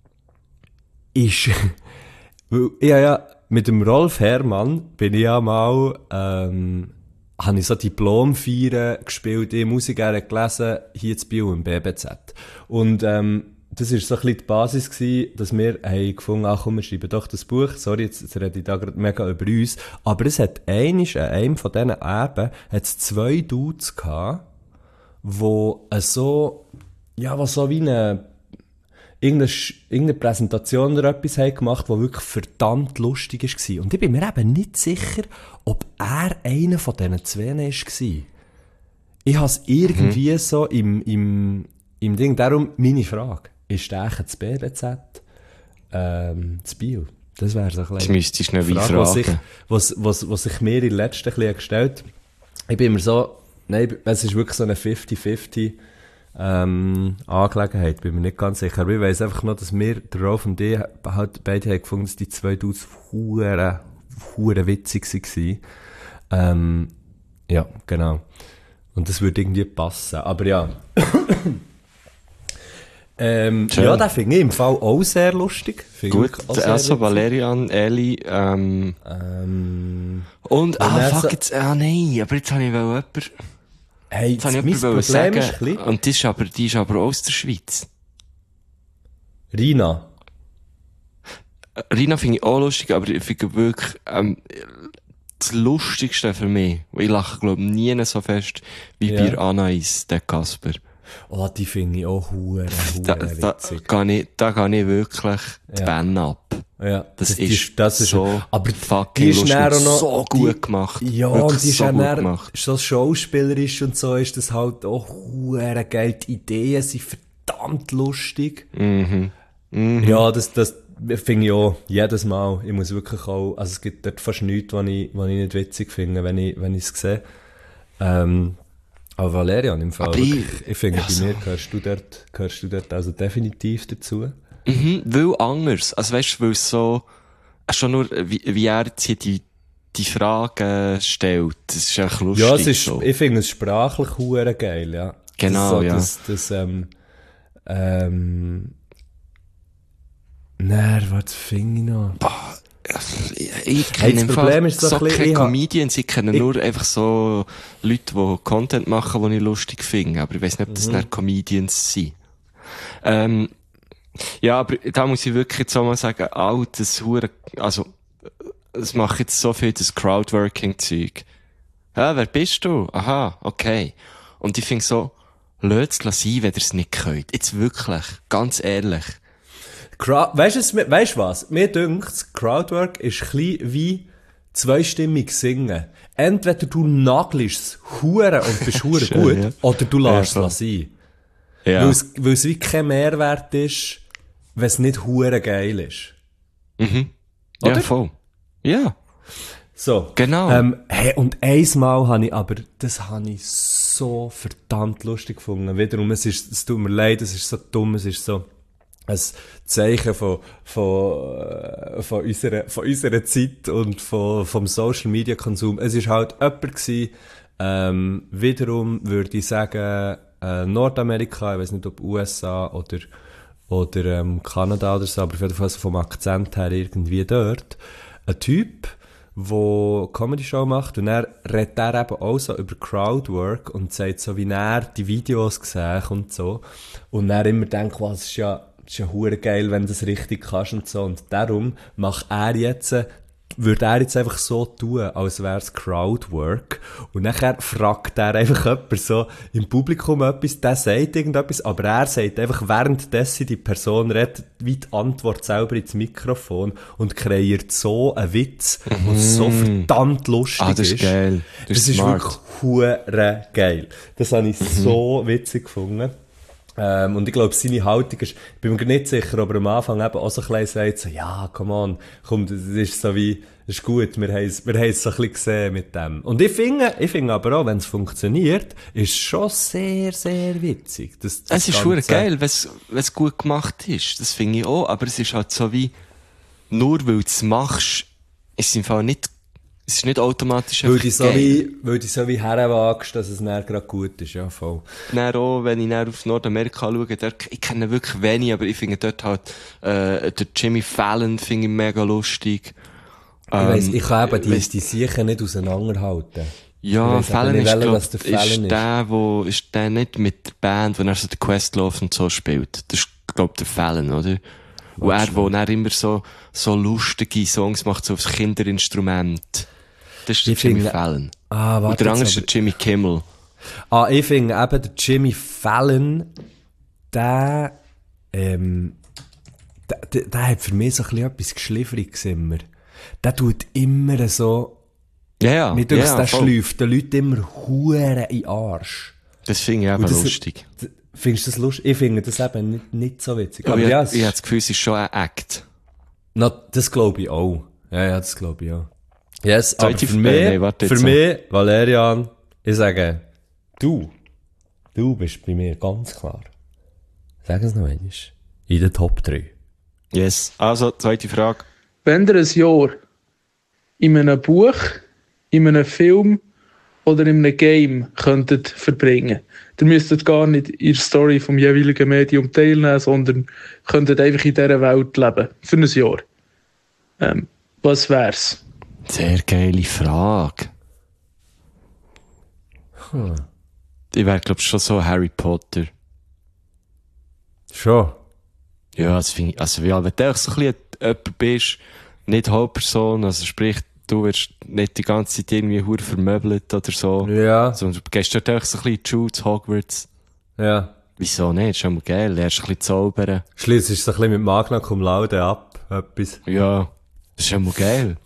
ist, weil ich habe ja mit dem Rolf Herrmann bin ich ja mal, ähm, habe ich so Diplomfeiern gespielt, ich Musik er hat gelesen, hier zu Biel im B B Z. Und, ähm, das war so ein bisschen die Basis gewesen, dass wir haben gefunden, ach komm, wir schreiben doch das Buch. Sorry, jetzt, jetzt rede ich da gerade mega über uns. Aber es hat einisch, an einem von diesen Abenden, hat es zwei Dudes gehabt, wo äh, so, ja, was so wie eine, irgendeine, Sch- irgendeine Präsentation oder etwas haben gemacht, die wirklich verdammt lustig war. Und ich bin mir eben nicht sicher, ob er einer von diesen zwei war. Ich habe es irgendwie
Mhm.
so im, im, im Ding. Darum meine Frage. Ist der eigentlich das B B Z ähm, das Bio? Das wäre so ein
Das
bisschen
müsstest du noch wie
Frage, was sich,
fragen.
was, was, was sich mir in den letzten ein bisschen gestellt. Ich bin mir so, nein, es ist wirklich so eine fünfzig fünfzig ähm, Angelegenheit, bin mir nicht ganz sicher. Aber ich weiss einfach noch, dass wir, der Rolf und ich, halt beide haben gefunden, dass die zwei Dudes hure, hure witzig waren. Ähm, ja, genau. Und das würde irgendwie passen. Aber ja. ähm,
Schön.
ja, den finde ich im Fall auch sehr lustig. Find ich
Gut,
wirklich auch sehr
also
witzig.
Valerian, Eli, ähm,
Ähm,
und,
Wenn
ah,
er
fuck,
so-
jetzt, ah, nein, aber jetzt habe ich wohl jemanden,
hey,
jetzt habe ich
mein
jemanden wollen
Problem
sagen,
ist ein bisschen,
und die ist aber, die ist aber aus der Schweiz.
Rina.
Rina finde ich auch lustig, aber ich finde wirklich, ähm, das Lustigste für mich, ich lache, glaube ich, nie so fest, wie
Ja.
bei Anais, der Kasper.
Oh, die finde ich auch hure,
Da,
hure
da,
witzig.
kann ich, da kann ich wirklich die
Ja.
Bände ab.
Ja,
Das,
die
ist,
das ist
so
aber
fucking
die ist
lustig
dann
und
auch noch-
so
die-
gut gemacht.
Ja,
Wirklich
und die ist
so
ja
gut
dann,
gemacht.
so schauspielerisch und so ist das halt auch hure geil. Die Ideen sind verdammt lustig.
Mhm. Mhm.
Ja, das, das finde ich auch jedes Mal. Ich muss wirklich auch, also es gibt dort fast nichts, was ich, was ich nicht witzig finde, wenn ich, wenn ich es sehe. Ähm, aber Valerian im Fall,
Aber
wirklich,
ich-
ich finde,
ja,
bei
so.
mir gehörst du dort, gehörst du dort also definitiv dazu.
Mhm, weil anders. Also weißt du, weil es so, äh, schon nur, wie, wie er jetzt hier die, die Fragen stellt, das ist echt lustig.
Ja, es ist,
so.
ich finde es sprachlich hure geil, ja.
Genau,
das, so,
ja.
Das, das, ähm, ähm, nein, was finde ich noch?
Ich
Hey,
kenne
das
im Fall
Problem ist so
so
ein bisschen,
keine
ich hab-
Comedians, ich kenne
ich-
nur einfach so Leute, die Content machen, die ich lustig finde. Aber ich weiß nicht, ob
Mhm.
das nicht Comedians sind. Ähm, ja, aber da muss ich wirklich jetzt auch mal sagen, all das Hure, also, es macht jetzt so viel das Crowdworking-Zeug. Ja, wer bist du? Aha, okay. Und ich finde so, lasst es sein, wenn ihr es nicht könnt. Jetzt wirklich, ganz ehrlich.
Crowd, weißt du, weißt was? Mir dünkt, Crowdwork ist ein bisschen wie zweistimmig singen. Entweder du nagelst es hure und bist hure
Schön,
gut,
ja.
oder du lässt
Ja,
es sein.
Ja.
Weil es, weil es wie kein Mehrwert ist, wenn es nicht hure geil ist.
Mhm. Ja,
Oder?
voll. Ja,
So.
genau.
Ähm, hey, und einmal habe ich aber, das habe ich so verdammt lustig gefunden. Wiederum, es ist, es tut mir leid, es ist so dumm, es ist so ein Zeichen von, von, äh, von unserer, von unserer Zeit und von, vom Social Media Konsum. Es ist halt jemand gewesen, ähm, wiederum würde ich sagen, äh, Nordamerika, ich weiß nicht ob U S A oder, oder, ähm, Kanada oder so, aber auf jeden Fall so vom Akzent her irgendwie dort. Ein Typ, der Comedy-Show macht und er redet er eben auch so über Crowdwork und sagt so, wie er die Videos gesehen und so. Und er immer denkt, was ist ja, ist ja hure geil, wenn du das richtig kannst und so. Und darum macht er jetzt, würde er jetzt einfach so tun, als wäre es Crowdwork. Und nachher fragt er einfach jemand so im Publikum etwas, der sagt irgendetwas, aber er sagt einfach, währenddessen die Person redet, wie die Antwort selber ins Mikrofon und kreiert so einen Witz, mhm. der so verdammt lustig ist.
Ah, das ist geil. Das,
das ist wirklich hure geil. Das habe ich mhm. so witzig gefunden. Ähm, und ich glaube, seine Haltung ist, ich bin mir nicht sicher, ob er am Anfang eben auch so ein bisschen sagt, so, ja, come on, komm, das ist so wie, das ist gut, wir haben es, wir haben es so ein bisschen gesehen mit dem. Und ich finde, ich finde aber auch, wenn es funktioniert, ist es schon sehr, sehr witzig. Das, das
es ist schon geil, wenn es gut gemacht ist, das finde ich auch, aber es ist halt so wie, nur weil du es machst, ist es im Fall nicht, es ist nicht automatisch
weil
einfach
die so
geil.
Wie, weil du so wie herwagst, dass es dann gerade gut ist, ja, voll.
Dann auch, wenn ich dann auf Nordamerika schaue, dort, ich kenne wirklich wenig, aber ich finde dort halt, äh, der Jimmy Fallon finde ich mega lustig.
Ich weiss, ich kann eben die, die sicher nicht auseinanderhalten.
Ja, Fallon ist, glaub, ist,
der
ist der, wo, ist der nicht mit der Band, wo er so den Questlove und so spielt. Das ist, glaub, der Fallon, oder? Und er, wo er immer so, so lustige Songs macht, so aufs Kinderinstrument. Das ist der Jimmy finde, Fallon.
Ah, warte,
und der andere ist der Jimmy Kimmel.
Ah, ich finde eben, der Jimmy Fallon, der, ähm, der, der, der hat für mich so ein bisschen etwas Geschliffriges immer. Der tut immer so,
ja, ja,
mit
ja,
uns,
ja,
der
voll.
schläuft den Leuten immer Huren in den Arsch.
Das finde ich eben
das,
lustig.
Das, findest du das lustig? Ich finde das eben nicht, nicht so witzig.
Aber,
aber
ich,
ja,
ich, ich habe das Gefühl, es ist schon ein Act.
Na, das glaube ich auch. Ja, ja, das glaube ich auch. Yes, aber für
Frage,
mich,
nee, warte
für
jetzt
mich, Valerian, ich sage, du, du bist bei mir ganz klar. Sag es noch einmal. In den Top drei.
Yes. Also, zweite Frage.
Wenn ihr ein Jahr in einem Buch, in einem Film oder in einem Game könntet verbringen, ihr müsstet gar nicht in der Story vom jeweiligen Medium teilnehmen, sondern könntet einfach in dieser Welt leben. Für ein Jahr. Ähm, was wär's?
Sehr geile Frage.
Hm.
Ich wäre, glaube ich, schon so Harry Potter.
Schon?
Ja, das finde ich, also, ja, wenn du so ein bisschen jemand bist, nicht Hauptperson, also sprich, du wirst nicht die ganze Zeit irgendwie hure vermöbelt oder so.
Ja.
Sondern du gehst dort auch so ein bisschen in die Schule, zu Hogwarts.
Ja.
Wieso nicht? Das ist schon mal geil. Lernst ein bisschen zaubern.
Schliesslich ist es ein bisschen mit Magna Cum Laude ab, etwas.
Ja. Das ist schon mal geil.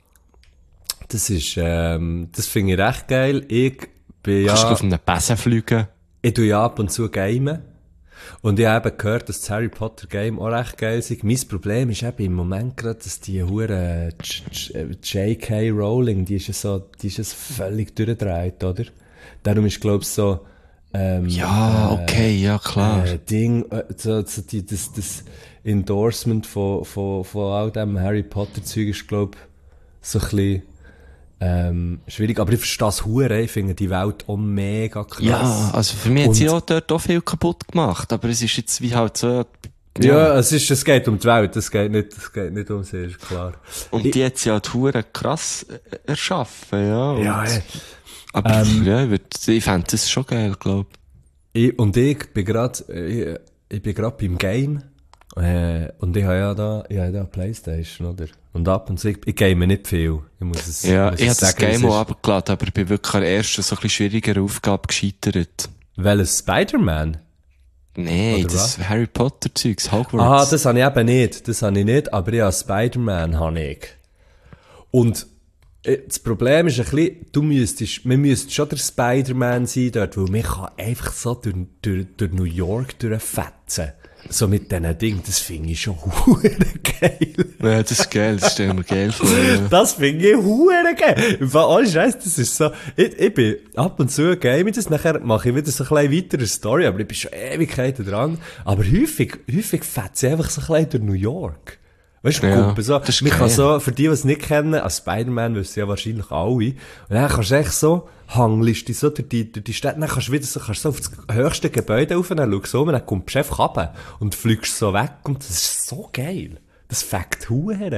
Das ist, ähm, das finde ich recht geil. Ich bin ja...
Kannst du auf einem Besen fliegen?
Ich tue ja ab und zu gamen. Und ich habe eben gehört, dass das Harry Potter Game auch recht geil ist. Mein Problem ist eben im Moment gerade, dass die hure J K Rowling, die ist ja so, die ist ja völlig durchgedreht, oder? Darum ist, glaub ich, so, ähm,
ja, okay, äh, ja, klar.
Äh, Ding, äh, so, so die, das, das Endorsement von, von, von all dem Harry Potter Zeug ist, glaub ich, so ein bisschen, Ähm, schwierig, aber ich verstehe es hure, ich finde die Welt auch mega krass.
Ja, also für mich hat sie auch dort auch viel kaputt gemacht, aber es ist jetzt wie halt so...
Ja, ja es, ist, es geht um die Welt, es geht nicht, es geht nicht um sie, ist klar.
Und ich, die hat sie halt hure krass erschaffen, ja. Und,
ja, ja.
Aber ähm, ja, ich, würd, ich fände das schon geil, glaub
ich. Und ich bin grad, ich, ich bin grad beim Game, äh, und ich habe ja da, ich habe da Playstation, oder? Und ab und zu, ich, ich game nicht viel. Ich muss es,
ja,
muss
ich habe das Game auch
ist.
abgeladen, aber ich bin wirklich an der ersten so ein bisschen schwierigeren Aufgabe gescheitert.
Welches Spider-Man?
Nein, das was? Harry Potter Zeugs, Hogwarts.
Aha, das habe ich eben nicht. Das habe ich nicht, aber ja, Spider-Man habe ich. Und äh, das Problem ist ein bisschen, du müsstest, man müsste schon der Spider-Man sein dort, weil man kann einfach so durch, durch, durch New York durchfetzen. So mit diesen Dingen, das finde ich schon hure geil.
Ja, das ist geil, das stell mir geil vor. Ja.
Das finde ich hure geil. Im Fall, ohne Scheiß, das ist so, ich, ich bin ab und zu game ich das, nachher mache ich wieder so ein bisschen weitere Story, aber ich bin schon Ewigkeiten dran. Aber häufig, häufig fetze ich einfach so ein bisschen durch New York. Weißt du,
ja,
so,
das ist
man
geil.
kann so, für die, die es nicht kennen, als Spider-Man wissen ja wahrscheinlich alle. Und dann kannst du echt so, hangelst dich so durch die, durch die Stadt, dann kannst du wieder so, kannst so auf das höchste Gebäude rauf, dann schaust du um, dann kommst du einfach runter und fliegst so weg und das ist so geil. Das fängt Huren.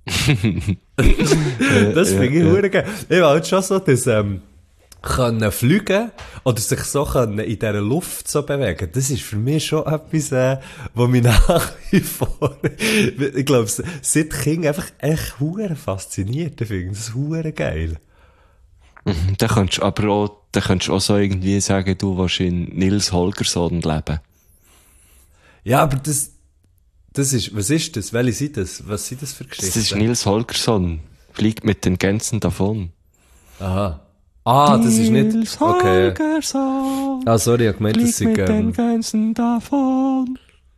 Das finde ich hure geil. Ich will halt schon so das, ähm, können fliegen oder sich so können in dieser Luft so bewegen. Das ist für mich schon etwas, äh, was mich nach wie vor, ich glaube, seit Kind einfach echt hure fasziniert. Ich finde das hure geil.
Mhm, dann könntest du aber auch, dann könntest du auch so irgendwie sagen, du willst in Nils Holgersson leben.
Ja, aber das, das ist, was ist das? Welche sind das? Was sind das für Geschichten?
Das ist Nils Holgersson. Fliegt mit den Gänsen davon.
Aha. Ah, das ist nicht,
Nils
okay.
Holgersson.
Ah, sorry, ich hab gemeint, das
Fliegt
ist,
mit den
ähm,
Gänsen davon.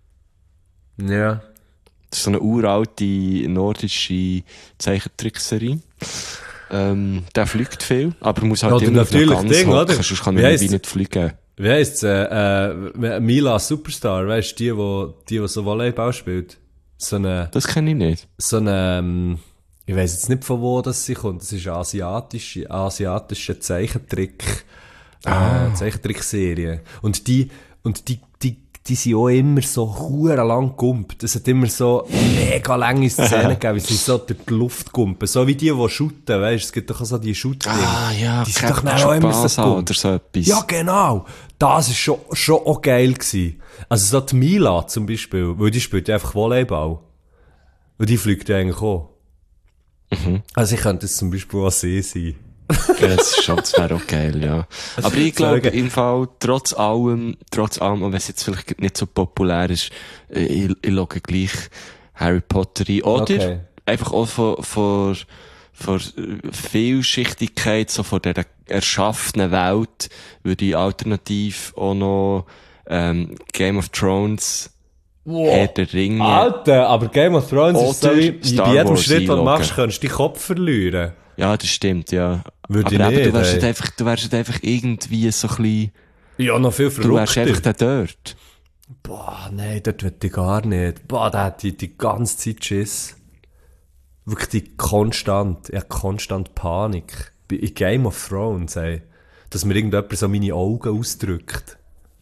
ja.
Das ist so eine uralte nordische Zeichentrickserie. Ähm, der fliegt viel, aber muss halt
Oder
immer auf
natürlich
einer Gans
Ding,
hocken,
oder?
sonst kann
Wie
er
heisst-
nicht fliegen.
Wie heisst's, äh, äh, Mila Superstar, weißt du, die, wo, die, die so Volleyball spielt? So eine,
Das kenne ich nicht.
so eine, ähm, ich weiss jetzt nicht von wo das sie kommt, das ist eine asiatische, asiatische Zeichentrick,
Ah.
äh, Zeichentrickserie. Und die, und die, die, die sind auch immer so hure lang gumpt. Es hat immer so mega lange Szenen gegeben, wie sie so durch die Luft gumpen. So wie die, die shooten, weißt du, es gibt doch auch so die Shoot-Dinge.
Ah, ja,
die sind doch
Captain
dann auch immer so
Tsubasa
gumpt.
oder so etwas.
Ja, genau. Das ist schon, schon auch geil gewesen. Also so die Mila zum Beispiel, weil die spielt ja einfach Volleyball. Und die fliegt ja eigentlich auch. Also ich könnte jetzt zum Beispiel auch sie sein.
Ja, das ist schon, das wäre auch geil, ja. Aber ich glaube,
Sorry.
im Fall, trotz allem, trotz allem, auch wenn es jetzt vielleicht nicht so populär ist, äh, ich, ich logge gleich Harry Potter ein. Oder
Okay.
einfach auch von, von, von Vielschichtigkeit, so von dieser erschaffenen Welt, würde ich alternativ auch noch, ähm, Game of Thrones, Herr der Ringe,
Alter, aber Game of Thrones ist so
Oder
wie,
Star
bei jedem
Wars
Schritt, den du
einloggen.
machst, kannst du deinen Kopf verlieren.
ja, das stimmt, ja.
Würde
Aber
ich
eben,
nicht,
du wärst
ey.
halt einfach, du wärst halt einfach irgendwie so ein bisschen,
Ja, noch viel
du wärst einfach
verrückter.
dann dort.
Boah, nein, dort will ich gar nicht. Boah, der hat die, die ganze Zeit Schiss. Wirklich die konstant, ja, konstant Panik. Bei- In Game of Thrones, ey. Dass mir irgendjemand so meine Augen ausdrückt.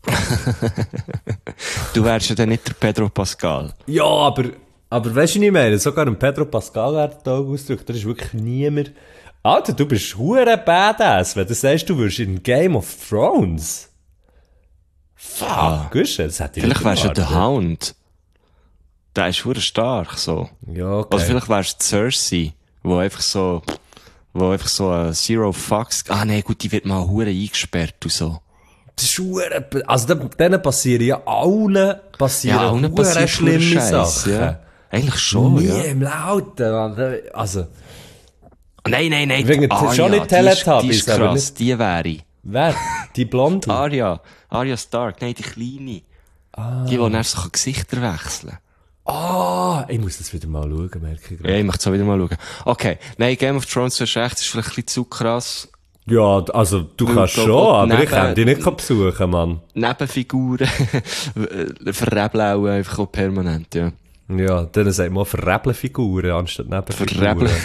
Du wärst ja dann nicht der Pedro Pascal.
Ja, aber, aber weißt du, was ich meine? Sogar ein Pedro Pascal hat die Augen ausgedrückt. Da ist wirklich niemand. Alter, du bist hure badass, wenn du sagst, du würdest in Game of Thrones. Fuck,
Ah.
gehst du? Das hätte ich
Vielleicht
nicht
wärst du der
erwartet.
Hound. Der ist verdammt stark, so.
Ja, okay.
Oder vielleicht wärst du Cersei, wo einfach so, wo einfach so ein Zero Fucks, ah nee, gut, die wird mal hure eingesperrt und so.
Das ist hure, also da- denen passieren ja allen passieren
Ja, ohne
hure
passiert
schlimme
schlimme Scheiß,
Sachen.
ja. Eigentlich schon,
Nie
ja.
im Lauten, Mann. Also,
Nein, nein, nein.
Wegen- schon nicht
die ist, die
Teletubbies,
ist
aber
krass,
nicht-
die wäre.
wer? Die Blonde?
Arya. Arya Stark, nein, die Kleine. Die, die dann so Gesichter wechseln.
Ah, ich muss das wieder mal schauen, merke ich
Ja,
gerade.
ich möchte es auch wieder mal schauen. Okay, nein, Game of Thrones, du hast recht, das ist vielleicht ein bisschen zu krass.
Ja, also, du
Weil
kannst
ich
schon,
glaub,
aber ich
neben-
kann dich nicht besuchen, Mann.
Nebenfiguren verrebeln auch einfach auch permanent, ja.
Ja, dann sagt man Verrebelfiguren anstatt Nebenfiguren.
Verrebeln.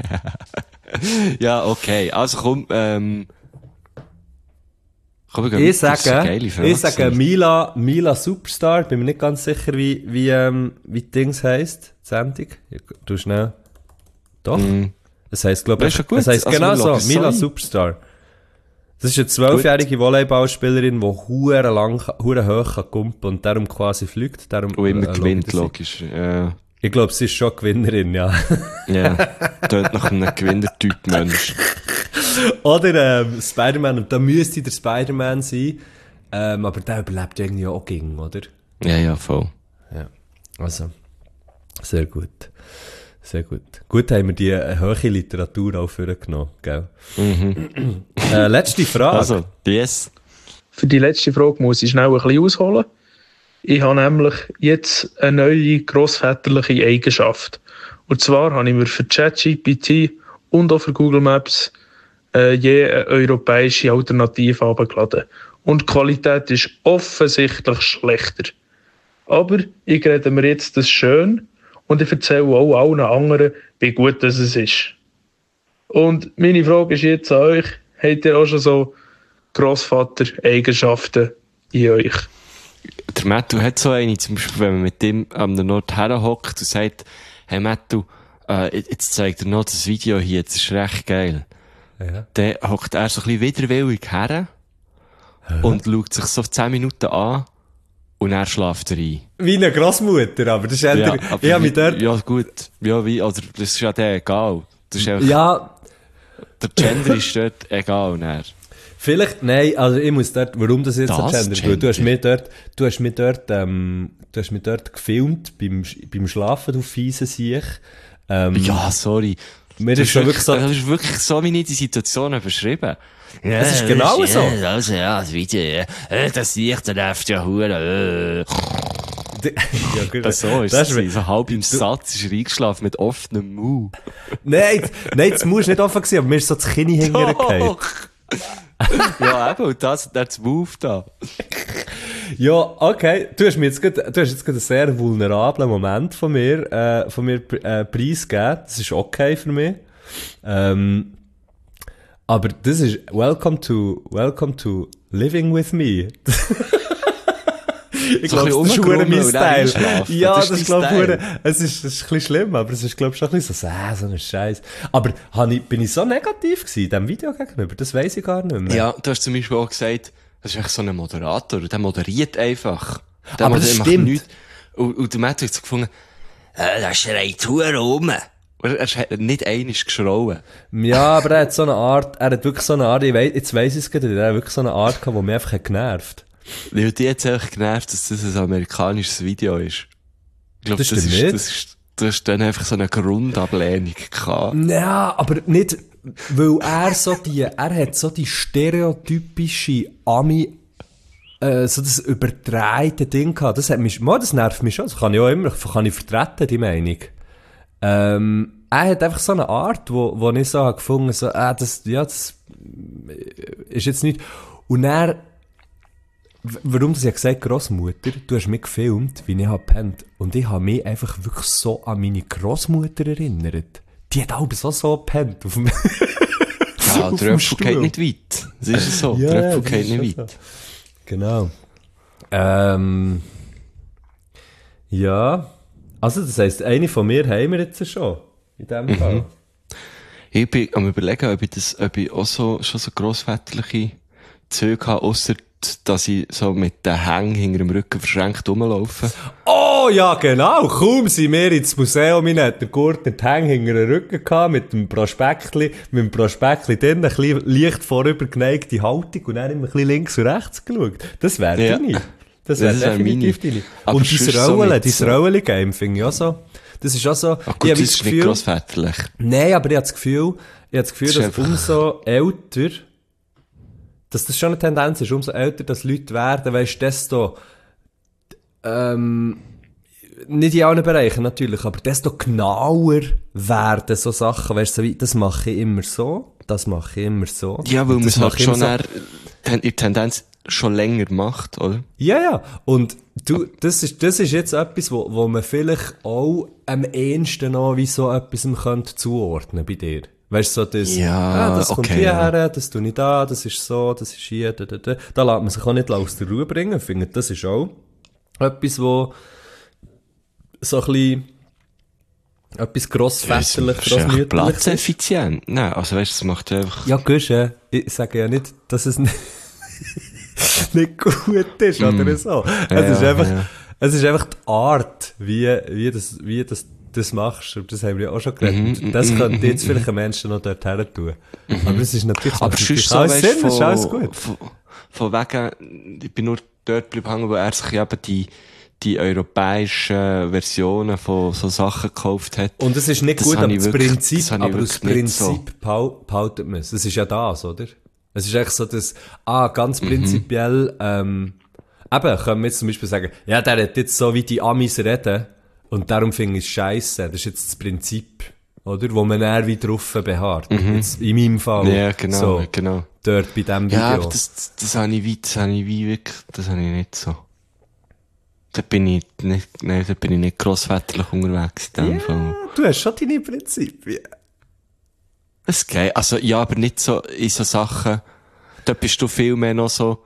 Ja, okay. Also komm, ähm, komm, wir gehen
Ich
weiter. Das ist eine
sage,
geile Frage
ich sage
gewesen.
Mila, Mila Superstar, bin mir nicht ganz sicher, wie, wie, ähm, wie die Dings heisst, die Sendung. Du schnell. Doch.
Mm.
Es heisst, glaube
Das
ich,
ist ja gut.
es heisst
Also,
genau
wir
so,
loggen es so
Mila
ein.
Superstar. Das ist eine zwölfjährige Volleyballspielerin, die hure lang, hure hoch kann kumpen und darum quasi fliegt. Darum,
Und immer
äh,
gewinnt,
schaut sie.
logisch. Ja,
Ich glaube, sie ist schon Gewinnerin, ja.
ja. Dort nach einem Gewinnertyp Mensch.
Oder ähm, Spider-Man, und da müsste der Spider-Man sein, ähm, aber der überlebt irgendwie auch ging, oder?
Ja, ja, voll.
Ja, also, sehr gut. Sehr gut. Gut haben wir die äh, hohe Literatur auch vorgenommen, gell? Mhm. äh, letzte Frage.
Also, yes.
Für die letzte Frage muss ich schnell ein bisschen ausholen. Ich habe nämlich jetzt eine neue grossväterliche Eigenschaft. Und zwar habe ich mir für ChatGPT und auch für Google Maps äh, je eine europäische Alternative heruntergeladen. Und die Qualität ist offensichtlich schlechter. Aber ich rede mir jetzt das schön und ich erzähle auch allen anderen, wie gut das es ist. Und meine Frage ist jetzt an euch, habt ihr auch schon so Grossvater-Eigenschaften in euch?
Der Matthew hat so eine, zum Beispiel, wenn man mit dem am Nord herhockt und sagt, hey Matthew, äh, jetzt zeigt er noch das Video hier, das ist recht geil.
Ja.
Dann hockt er so ein bisschen widerwillig her und schaut sich so zehn Minuten an und er schläft er ein.
Wie eine Grossmutter, aber das ist älter.
Ja, aber
ich habe mich
wie-
dort...
ja gut, ja wie, oder das ist ja der egal. Das ist einfach,
Ja,
der Gender ist dort egal. Dann.
vielleicht, nein, also ich muss dort, warum das jetzt
Das
ein Gender? Weil du hast
Gender.
mich dort, du hast mich dort, ähm, du hast mich dort gefilmt beim, beim Schlafen, du fiese Siech. Ähm,
Ja, sorry.
Mir
Das
ist schon wirklich so,
Das ist wirklich so, wie ich die Situation beschrieben. Ja,
Es ist genau
das
so.
Ja, also, ja, das Video, ja. Äh, Das Licht, der nervt ja hure. Äh.
ja, gut,
Das so ist
das
es.
ist,
So halb im Satz ist er eingeschlafen mit offenem Mund.
nein, nein, das Maul ist nicht offen gewesen, aber mir ist so das Kinn hintergefallen.
Doch. Ja, eben, und das, das Move da.
Ja, okay. Du hast mir jetzt grad, du hast jetzt gerade einen sehr vulnerablen Moment von mir, äh, von mir äh, preisgegeben. Das ist okay für mich. Ähm, aber das ist welcome to, welcome to living with me. Ich
So ein
glaube, das ist
bisschen
verdammt mein
rumgerummelt und dann
Style.
einschlafen.
Ja,
Das
das,
ist
ist glaube
dein
ich,
Style.
verdammt- es ist, es ist ein bisschen schlimm, aber es ist glaube ich schon ein bisschen so, äh, so ein Scheiß. Aber hab ich, bin ich so negativ gewesen, dem Video gegenüber? Das weiss ich gar nicht mehr.
Ja, du hast zum Beispiel auch gesagt, das ist echt so ein Moderator, der moderiert einfach. Der
Aber das
macht
stimmt.
nichts. Und, und der Matt hat so gefunden, äh, der schreit hure rum. Und er hat nicht einiges geschrauen.
Ja, aber er hat so eine Art, er hat wirklich so eine Art, ich weiss, jetzt weiss ich es gerade, er hat wirklich so eine Art gehabt, die mich einfach hat genervt.
Weil die jetzt einfach genervt, dass das ein amerikanisches Video ist. Ich glaube,
Das
das,
stimmt
ist,
nicht.
das ist, das ist dann einfach so eine Grundablehnung gehabt.
Ja, aber nicht, weil er so die, er hat so die stereotypische Ami, äh, so das überdrehte Ding gehabt. Das hat mich, mal, das nervt mich schon. Das kann ich auch immer, kann ich vertreten, die Meinung. Ähm, er hat einfach so eine Art, wo, wo ich so habe gefunden, so, äh, das, ja, das ist jetzt nicht, und er, w- warum das ja gesagt, Grossmutter, du hast mich gefilmt, wie ich hab gepennt, und ich habe mich einfach wirklich so an meine Grossmutter erinnert. Die hat auch so so gepennt auf dem
Ja,
auf
der
dem
Apfel
Stuhl.
geht nicht weit. Das ist so.
Ja,
der
ja,
Apfel
das
geht
ist
nicht
schon
weit.
so. Genau. Ähm, ja. Also, das heisst, eine von mir haben wir jetzt schon. In dem Fall.
Ich bin am überlegen, ob ich das, ob ich auch so, schon so grossväterliche Züge habe, ausser, dass ich so mit den Hängen hinter dem Rücken verschränkt rumlaufe.
Oh, ja, genau. Kaum sind wir ins Museum hinein, hat der Gurtner die Hänge hinter den Rücken gehabt, mit dem Prospektli, mit dem Prospektli drin, ein bisschen leicht vorübergeneigte Haltung und dann immer ein bisschen links und rechts geschaut. Das wäre
Ja.
deine. Das wäre
Das wär
definitiv
meine.
deine.
Aber
Und
sonst
dein
so
Rollen,
mit
dein
so-
Rollen-Game finde ich auch so. Das ist auch so,
Ach
ich
gut,
habe
das
das
ist nicht
Gefühl,
grossväterlich.
nein, aber ich habe das Gefühl, ich habe das Gefühl,
Das ist
dass
einfach-
umso älter, dass das schon eine Tendenz ist, umso älter das Leute werden, weisst, desto, ähm, nicht in allen Bereichen natürlich, aber desto genauer werden so Sachen, weisst, so wie, das mache ich immer so, das mache ich immer so.
Ja, weil
und
man
das
es halt
mache ich immer
schon eher, ten- in der Tendenz schon länger macht, oder?
Ja, ja. Und du, das ist, das ist jetzt etwas, wo, wo man vielleicht auch am ehesten noch wie so etwas könnte zuordnen bei dir. Weißt du, so das,
Ja,
ah, das kommt
okay,
hierher,
ja.
das tue ich da, das ist so, das ist hier, da, da, da. Da lässt man sich auch nicht aus der Ruhe bringen. Ich finde, das ist auch etwas, wo so ein bisschen etwas grossväterlich,
Das ist einfach
grossmütterlich ist.
platzeffizient. Nein, also weißt du, das macht ja einfach...
Ja, gehst du, ich sage ja nicht, dass es nicht, nicht gut ist, oder so. Es
Ja,
ist einfach,
ja.
es ist einfach die Art, wie, wie das, wie das, das machst. Und das haben wir ja auch schon geredet. Und das könnte jetzt vielleicht ein Mensch noch dort her tun. Aber es ist natürlich,
Aber
macht
sonst
natürlich
so,
alles
weißt,
Sinn,
von,
ist alles gut.
Von, von wegen, ich bin nur dort geblieben hängen, wo er sich eben die, die europäischen Versionen von so Sachen gekauft hat.
Und es ist nicht
Das
gut,
habe
aber
ich
das
wirklich-
Prinzip,
das habe ich
aber das
wirklich nicht so.
Prinzip behal- behaltet man es. Das ist ja das, oder? Es ist echt so, dass, ah, ganz
Mhm.
prinzipiell, ähm, eben, können wir jetzt zum Beispiel sagen, ja, der hat jetzt so wie die Amis reden, und darum finde ich es scheisse. Das ist jetzt das Prinzip, oder? Wo man eher wie drauf beharrt. Jetzt in meinem Fall.
Mhm. Ja, genau,
So,
genau.
dort bei diesem Video.
Ja, aber das, das, das habe ich wie, das habe ich wie wirklich, das habe ich nicht so. Da bin ich nicht, nein, da bin ich nicht grossväterlich unterwegs in dem
ja,
Fall.
du hast schon deine Prinzipien.
Das geht, also, ja, aber nicht so, in so Sachen, da bist du viel mehr noch so,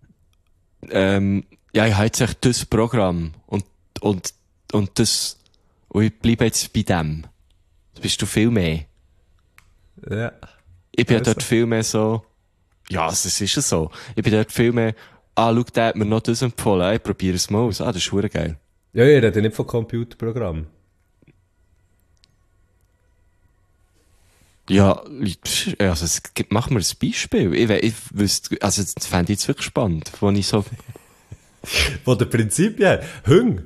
ähm, ja, ich habe jetzt echt das Programm, und, und, und das, und ich bleibe jetzt bei dem. Da bist du viel mehr.
Ja.
Ich bin ja
Also.
dort viel mehr so, ja, es ist ja so. Ich bin dort viel mehr, ah, schau, der hat mir noch das empfohlen, ich probiere es mal aus. Ah, das ist verdammt geil.
Ja, ich rede nicht von Computerprogrammen.
Ja, also, es gibt, mach mir ein Beispiel. Ich, we- ich wüsste, also, das fände ich jetzt wirklich spannend, wo ich so,
Von den Prinzipien her. Hung.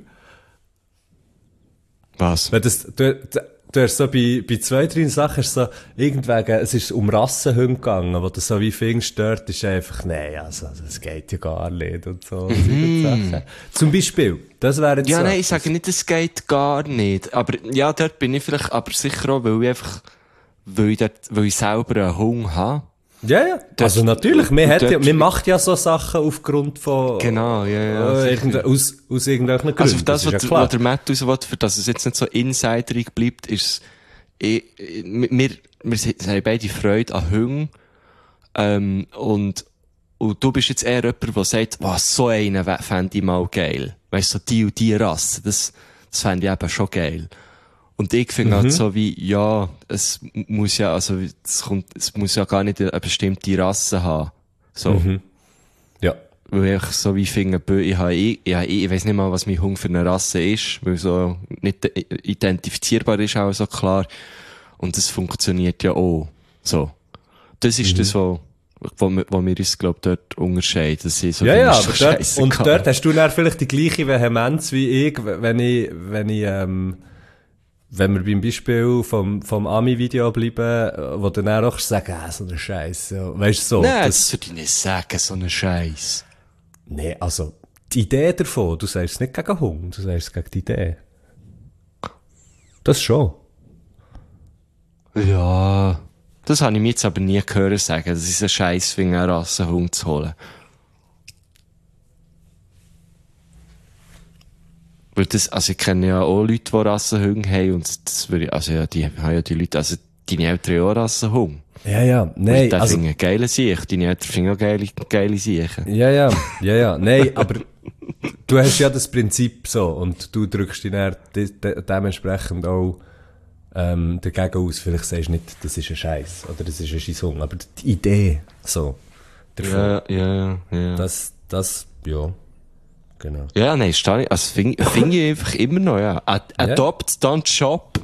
was?
Wenn das, du, du, du hast so bei, bei zwei, drei Sachen hast so, irgendwegen, es ist um Rassenhunde gegangen, wo du so wie findest, dort ist einfach, nein, also, das geht ja gar nicht und so. und solche Sachen. Zum Beispiel, das wäre jetzt
Ja,
so.
nein, ich sage nicht, es geht gar nicht. Aber, ja, dort bin ich vielleicht, aber sicher auch, weil ich einfach, weil ich dort, weil ich selber einen Hunger habe.
Ja, ja.
Das-
Also natürlich, man, hat ja,
dort-
man macht ja so Sachen aufgrund von...
Genau, ja, ja,
äh,
sicher.
irgende, aus, aus irgendwelchen Gründen.
Also, für das,
ist
was,
ja
was
klar.
der Matt raus will, für das es jetzt nicht so insiderig bleibt, ist, ich, ich, wir, wir haben beide Freude an Hunden, ähm, und, und du bist jetzt eher jemand, der sagt, was, so einen wä- fände ich mal geil. Weißt du, so die und die Rasse, das, das fände ich eben schon geil. Und ich finde halt so wie, ja, es m- muss ja, also, es kommt, es muss ja gar nicht eine bestimmte Rasse haben. So.
Ja.
Weil ich so wie finde, bö, ich habe, ich, ich, ich weiss nicht mal, was mein Hund für eine Rasse ist, weil so nicht identifizierbar ist auch so klar. Und das funktioniert ja auch. So. Das ist das, wo, wo, wir- wo wir uns, glaub, dort unterscheiden. Das ist so
Ja,
wie
ja,
mir
aber
schon
dort,
scheissegal.
und dort hast du dann vielleicht die gleiche Vehemenz wie ich, wenn ich, wenn ich, ähm, wenn wir beim Beispiel vom, vom Ami-Video bleiben, wo du dann auch sagen, ah, so eine Scheiße, ja. Weißt du, so.
Nein,
das,
das würde ich nicht sagen, so einen Scheiß.
nee, also, die Idee davon, du sagst es nicht gegen Hund, du sagst es gegen die Idee. Das schon.
Ja, das habe ich mir jetzt aber nie gehört sagen, dass ich einen Scheiß finde, einen Rassenhund zu holen. Weil das, also ich kenne ja auch Leute, die Rassenhunde haben, und das würde ich, also ja, die haben ja die Leute, also deine Eltern haben auch Rassenhunde.
Ja, ja, nein,
Der
also,
finden geile Sicht, deine Eltern finden auch geile, geile Sichen.
ja, ja, ja, ja, nein, aber du hast ja das Prinzip so, und du drückst dich dann de de dementsprechend auch, ähm, dagegen aus. Vielleicht sagst du nicht, das ist ein Scheiß, oder das ist ein Scheissung, aber die Idee, so, davon,
Ja, ja, ja.
das, das, ja, genau.
Ja, nein, stehe ich, also finde find ich einfach immer noch, ja. Ad adopt, don't shop.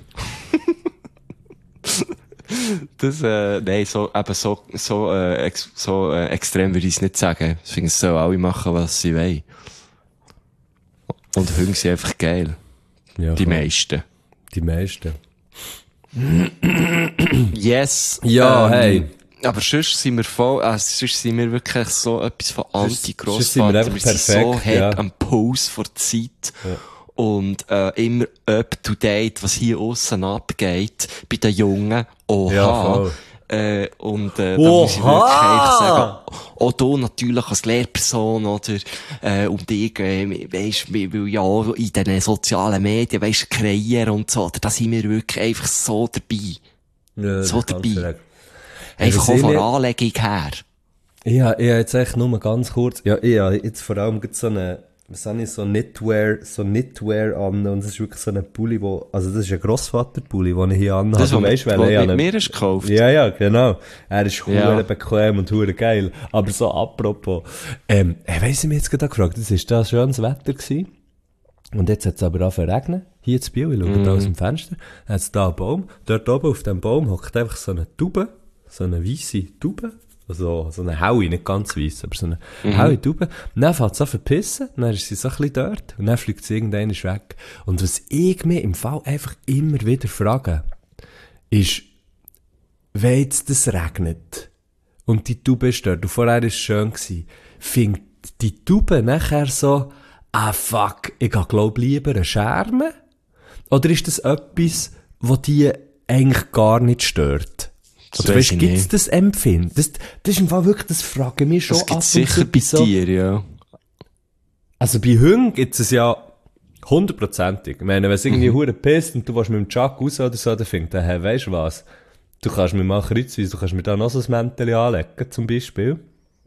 Das, äh, nein, so, eben so, so, äh, ex, so, äh, extrem würde ich es nicht sagen. Ich finde, es sollen alle machen, was sie wollen. Und Hunde sind einfach geil.
Ja,
Die
voll.
meisten.
Die meisten.
Yes.
Ja,
ähm,
hey.
Aber sonst sind wir voll, also sonst sind wir wirklich so etwas von
Sonst- sonst sind wir
Anti-Grossvater.
einfach
Wir sind so
perfekt,
hart
ja.
am Puls vor der Zeit. Und, äh, immer up to date, was hier aussen abgeht, bei den Jungen. Oha.
Ja, voll.
Äh, und, äh, da muss ich
Oha!
wirklich einfach sagen, auch du natürlich als Lehrperson, oder, äh, und ich, äh, weisst, weil weil ja auch in den sozialen Medien, weisst, kreieren und so, oder, da sind wir wirklich einfach so dabei.
Ja,
So
das kannst du
dabei.
sagen.
Einfach
was
auch
ich
von
nicht-
Anlegung her.
Ja, ich habe jetzt echt nur ganz kurz, ja, ich habe jetzt vor allem gerade so eine, was habe ich, so Knitwear, so Knitwear an, und das ist wirklich so ein Pulli, wo, also das ist ein Grossvater-Pulli, den ich hier anhabe.
Das,
Du
was
weisst,
mit,
weil
was
ich
mit
habe-
mir hast gekauft.
Ja, ja, genau. Er ist hure
Ja.
bequem und hure geil. Aber so apropos, ähm, ich weiss, ich mich jetzt gerade gefragt, das ist da schönes Wetter gewesen. Und jetzt hat es aber angefangen zu regnen. Hier in Biel, ich schaue
Mhm.
da aus dem Fenster, hat es da einen Baum. Dort oben auf dem Baum hockt einfach so eine Taube, so eine weisse Taube. Also, so eine helle, nicht ganz weiss, aber so eine
Mhm.
helle Taube. Und dann fängt sie an zu verpissen, dann ist sie so ein bisschen dort, und dann fliegt sie irgendwann weg. Und was ich mir im Fall einfach immer wieder frage, ist, wenn jetzt das regnet und die Taube ist dort, und vorher war es schön gewesen, findet die Taube nachher so, ah fuck, ich hab glaub lieber einen Schermen? Oder ist das etwas, was die eigentlich gar nicht stört?
Das
Oder
weiss
weißt,
ich
gibt's
nicht.
das Empfinden? Das, das ist im Fall wirklich, das frage ich mich schon
Das
ab
gibt's
und
sicher
zu
bei
so.
dir, ja.
Also bei Hunden gibt es ja hundertprozentig. Ich meine, wenn es irgendwie hure pisst und du willst mit dem Chuck raus oder so, dann findet er, hey, weisst du was? Du kannst mir mal kreuzweise, du kannst mir da noch so ein Mäntel anlegen, zum Beispiel.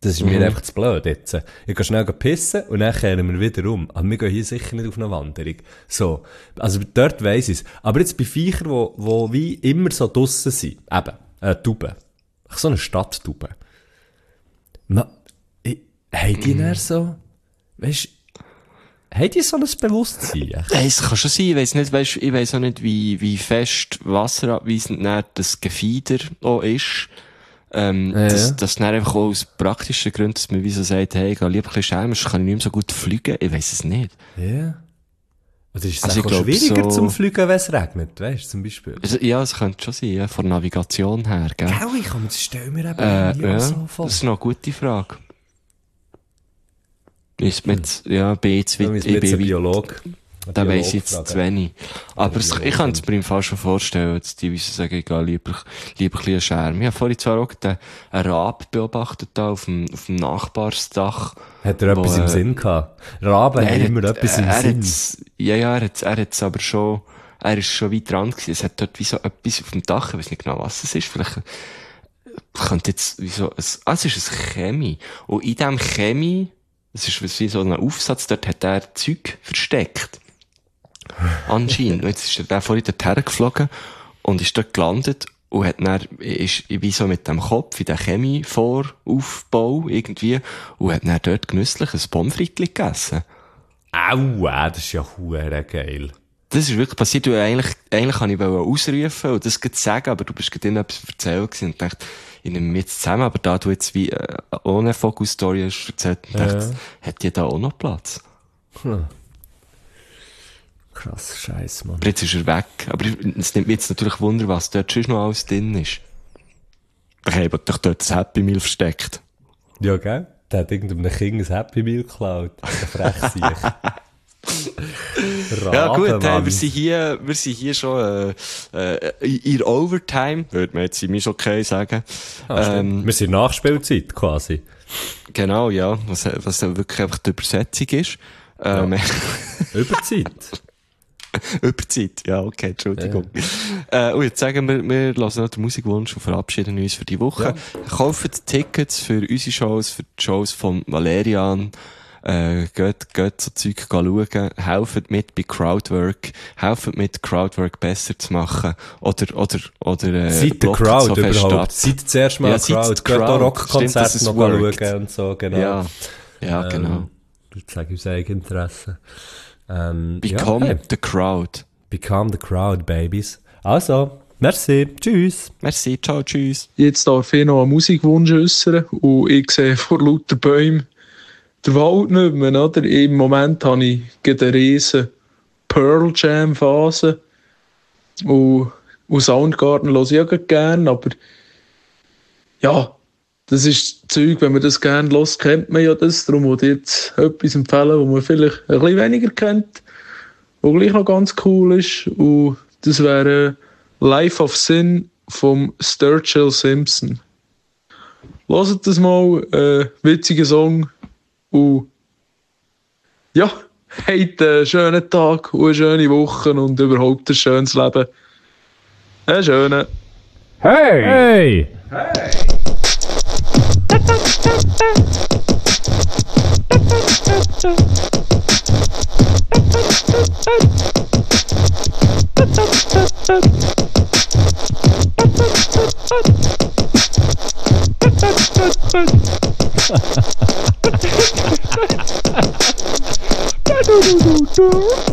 Das ist mir einfach zu blöd jetzt. Ich gehe schnell pissen und dann kehren wir wieder um. Aber wir gehen hier sicher nicht auf eine Wanderung. So. Also dort weiss ich es. Aber jetzt bei Viechern, wo, wo wie immer so draussen sind. Eben, äh, Tauben. So eine Stadttauben. Ma, ich, haben die dann so, weisst, haben die so ein Bewusstsein?
Hey, es kann schon sein, ich weiss nicht, weißt, ich weiss auch nicht, wie, wie fest wasserabweisend dann das Gefieder auch ist. Ähm,
ja,
das,
ja.
das dann einfach auch aus praktischen Gründen, dass man wie so sagt, hey, ich gehe lieber ein bisschen schämen, sonst kann ich nicht mehr so gut fliegen. Ich weiss es nicht.
Ja. Yeah. Oder ist es
Also
auch
ich glaub,
schwieriger
so-
zum Fliegen, wenn es regnet, weißt du, zum Beispiel?
Also, ja, es könnte schon sein, ja, von der Navigation her, gell?
Gell, ich kann mir das stellen wir eben
Äh,
irgendwie
ja,
auch so vor.
das ist noch eine gute Frage. Ist mit, ja, bin jetzt
Da
weit,
müssen
ich
wir jetzt
bin
einen
weit,
Biolog. einen
da weiss
Biolog
ich jetzt
fragen.
zu wenig. Aber es,
Biolog
ich kann es mir im Fall schon vorstellen, dass die Weise sagen, ich gehe lieber, lieber ein bisschen Scherm. Ich habe vorhin zwar auch den, einen Rab beobachtet, da auf dem, auf dem Nachbarsdach.
Hat er etwas
wo,
im
äh,
Sinn gehabt? Raben haben immer etwas im
er
Sinn.
hat's- Ja, ja, er hat er hat's aber schon, er ist schon weit dran gewesen. Es hat dort wie so etwas auf dem Dach, ich weiss nicht genau, was es ist. Vielleicht könnte jetzt, wie so, ein, ah, es ist ein Chemie. Und in diesem Chemie, es ist wie so ein Aufsatz, dort hat er Zeug versteckt. Anscheinend. Und jetzt ist er da vorhin dorthin geflogen und ist dort gelandet und hat dann, ist wie so mit dem Kopf in den Chemie-Voraufbau irgendwie und hat dann dort genüsslich ein Pommes frites gegessen.
Aua, das ist ja hure geil.
Das ist wirklich passiert, du eigentlich, eigentlich kann ich ausrufen und das gleich sagen, aber du bist gerade in etwas erzählt gewesen und dachte, ich nehme mich jetzt zusammen, aber da du jetzt wie, äh, ohne Fokus-Story hast erzählt und dachte, hat die da auch noch Platz?
Hm. Krass, Scheiß, Mann.
Aber jetzt ist er weg. Aber es nimmt mich jetzt natürlich Wunder, was dort schon noch alles drin ist. Ich habe doch dort das Happy Meal versteckt.
Ja, gell? Der hat irgendeinem Kind ein Happy Meal geklaut. Der Frechsiech.
Ja gut,
Raben,
hey,
Mann.
wir sind hier, wir sind hier schon äh, äh, in Overtime, würde man jetzt in mich okay sagen.
Ah,
ähm,
wir sind in Nachspielzeit, quasi.
genau, ja, was, was dann wirklich einfach die Übersetzung ist. Ähm,
Überzeit.
Überzeit, ja, okay, Entschuldigung. Ja. Äh, und jetzt sagen wir, wir lassen noch den Musikwunsch und verabschieden uns für die Woche. Ja. Kauft Tickets für unsere Shows, für die Shows von Valerian. Äh, geht, geht so Zeug schauen, helft mit bei Crowdwork, helft mit Crowdwork besser zu machen, oder, oder, oder, äh,
Seid der
blockt
Crowd
so fest
überhaupt.
ab.
Seid zuerst mal
Ja,
ja,
seid
Crowd.
die
Geht auch
Crowd.
Rockkonzerte
Stimmt,
noch
dass es workt.
schauen und so, genau.
Ja, ja, genau.
Ähm, das sage ich aus Eigeninteresse. Ähm,
Become
ja, hey.
the Crowd.
Become the Crowd, Babies. Also, merci. Tschüss.
Merci, ciao, tschüss.
Jetzt darf ich noch einen Musikwunsch äußern und ich sehe vor lauter Bäumen den Wald nicht mehr, oder? Im Moment habe ich gerade eine riesen Pearl Jam Phase und, und Soundgarden höre ich auch gerne, aber ja, das ist das Zeug, wenn man das gerne hört, kennt man ja das, darum würde ich jetzt etwas empfehlen, was man vielleicht ein bisschen weniger kennt, was gleich noch ganz cool ist, und das wäre Life of Sin vom Sturgill Simpson. Hört das mal, äh, witziger Song. Und ja, habt einen schönen Tag und eine schöne Woche und überhaupt ein schönes Leben. Einen schönen.
Hey! Hey!
Du, du, du, du.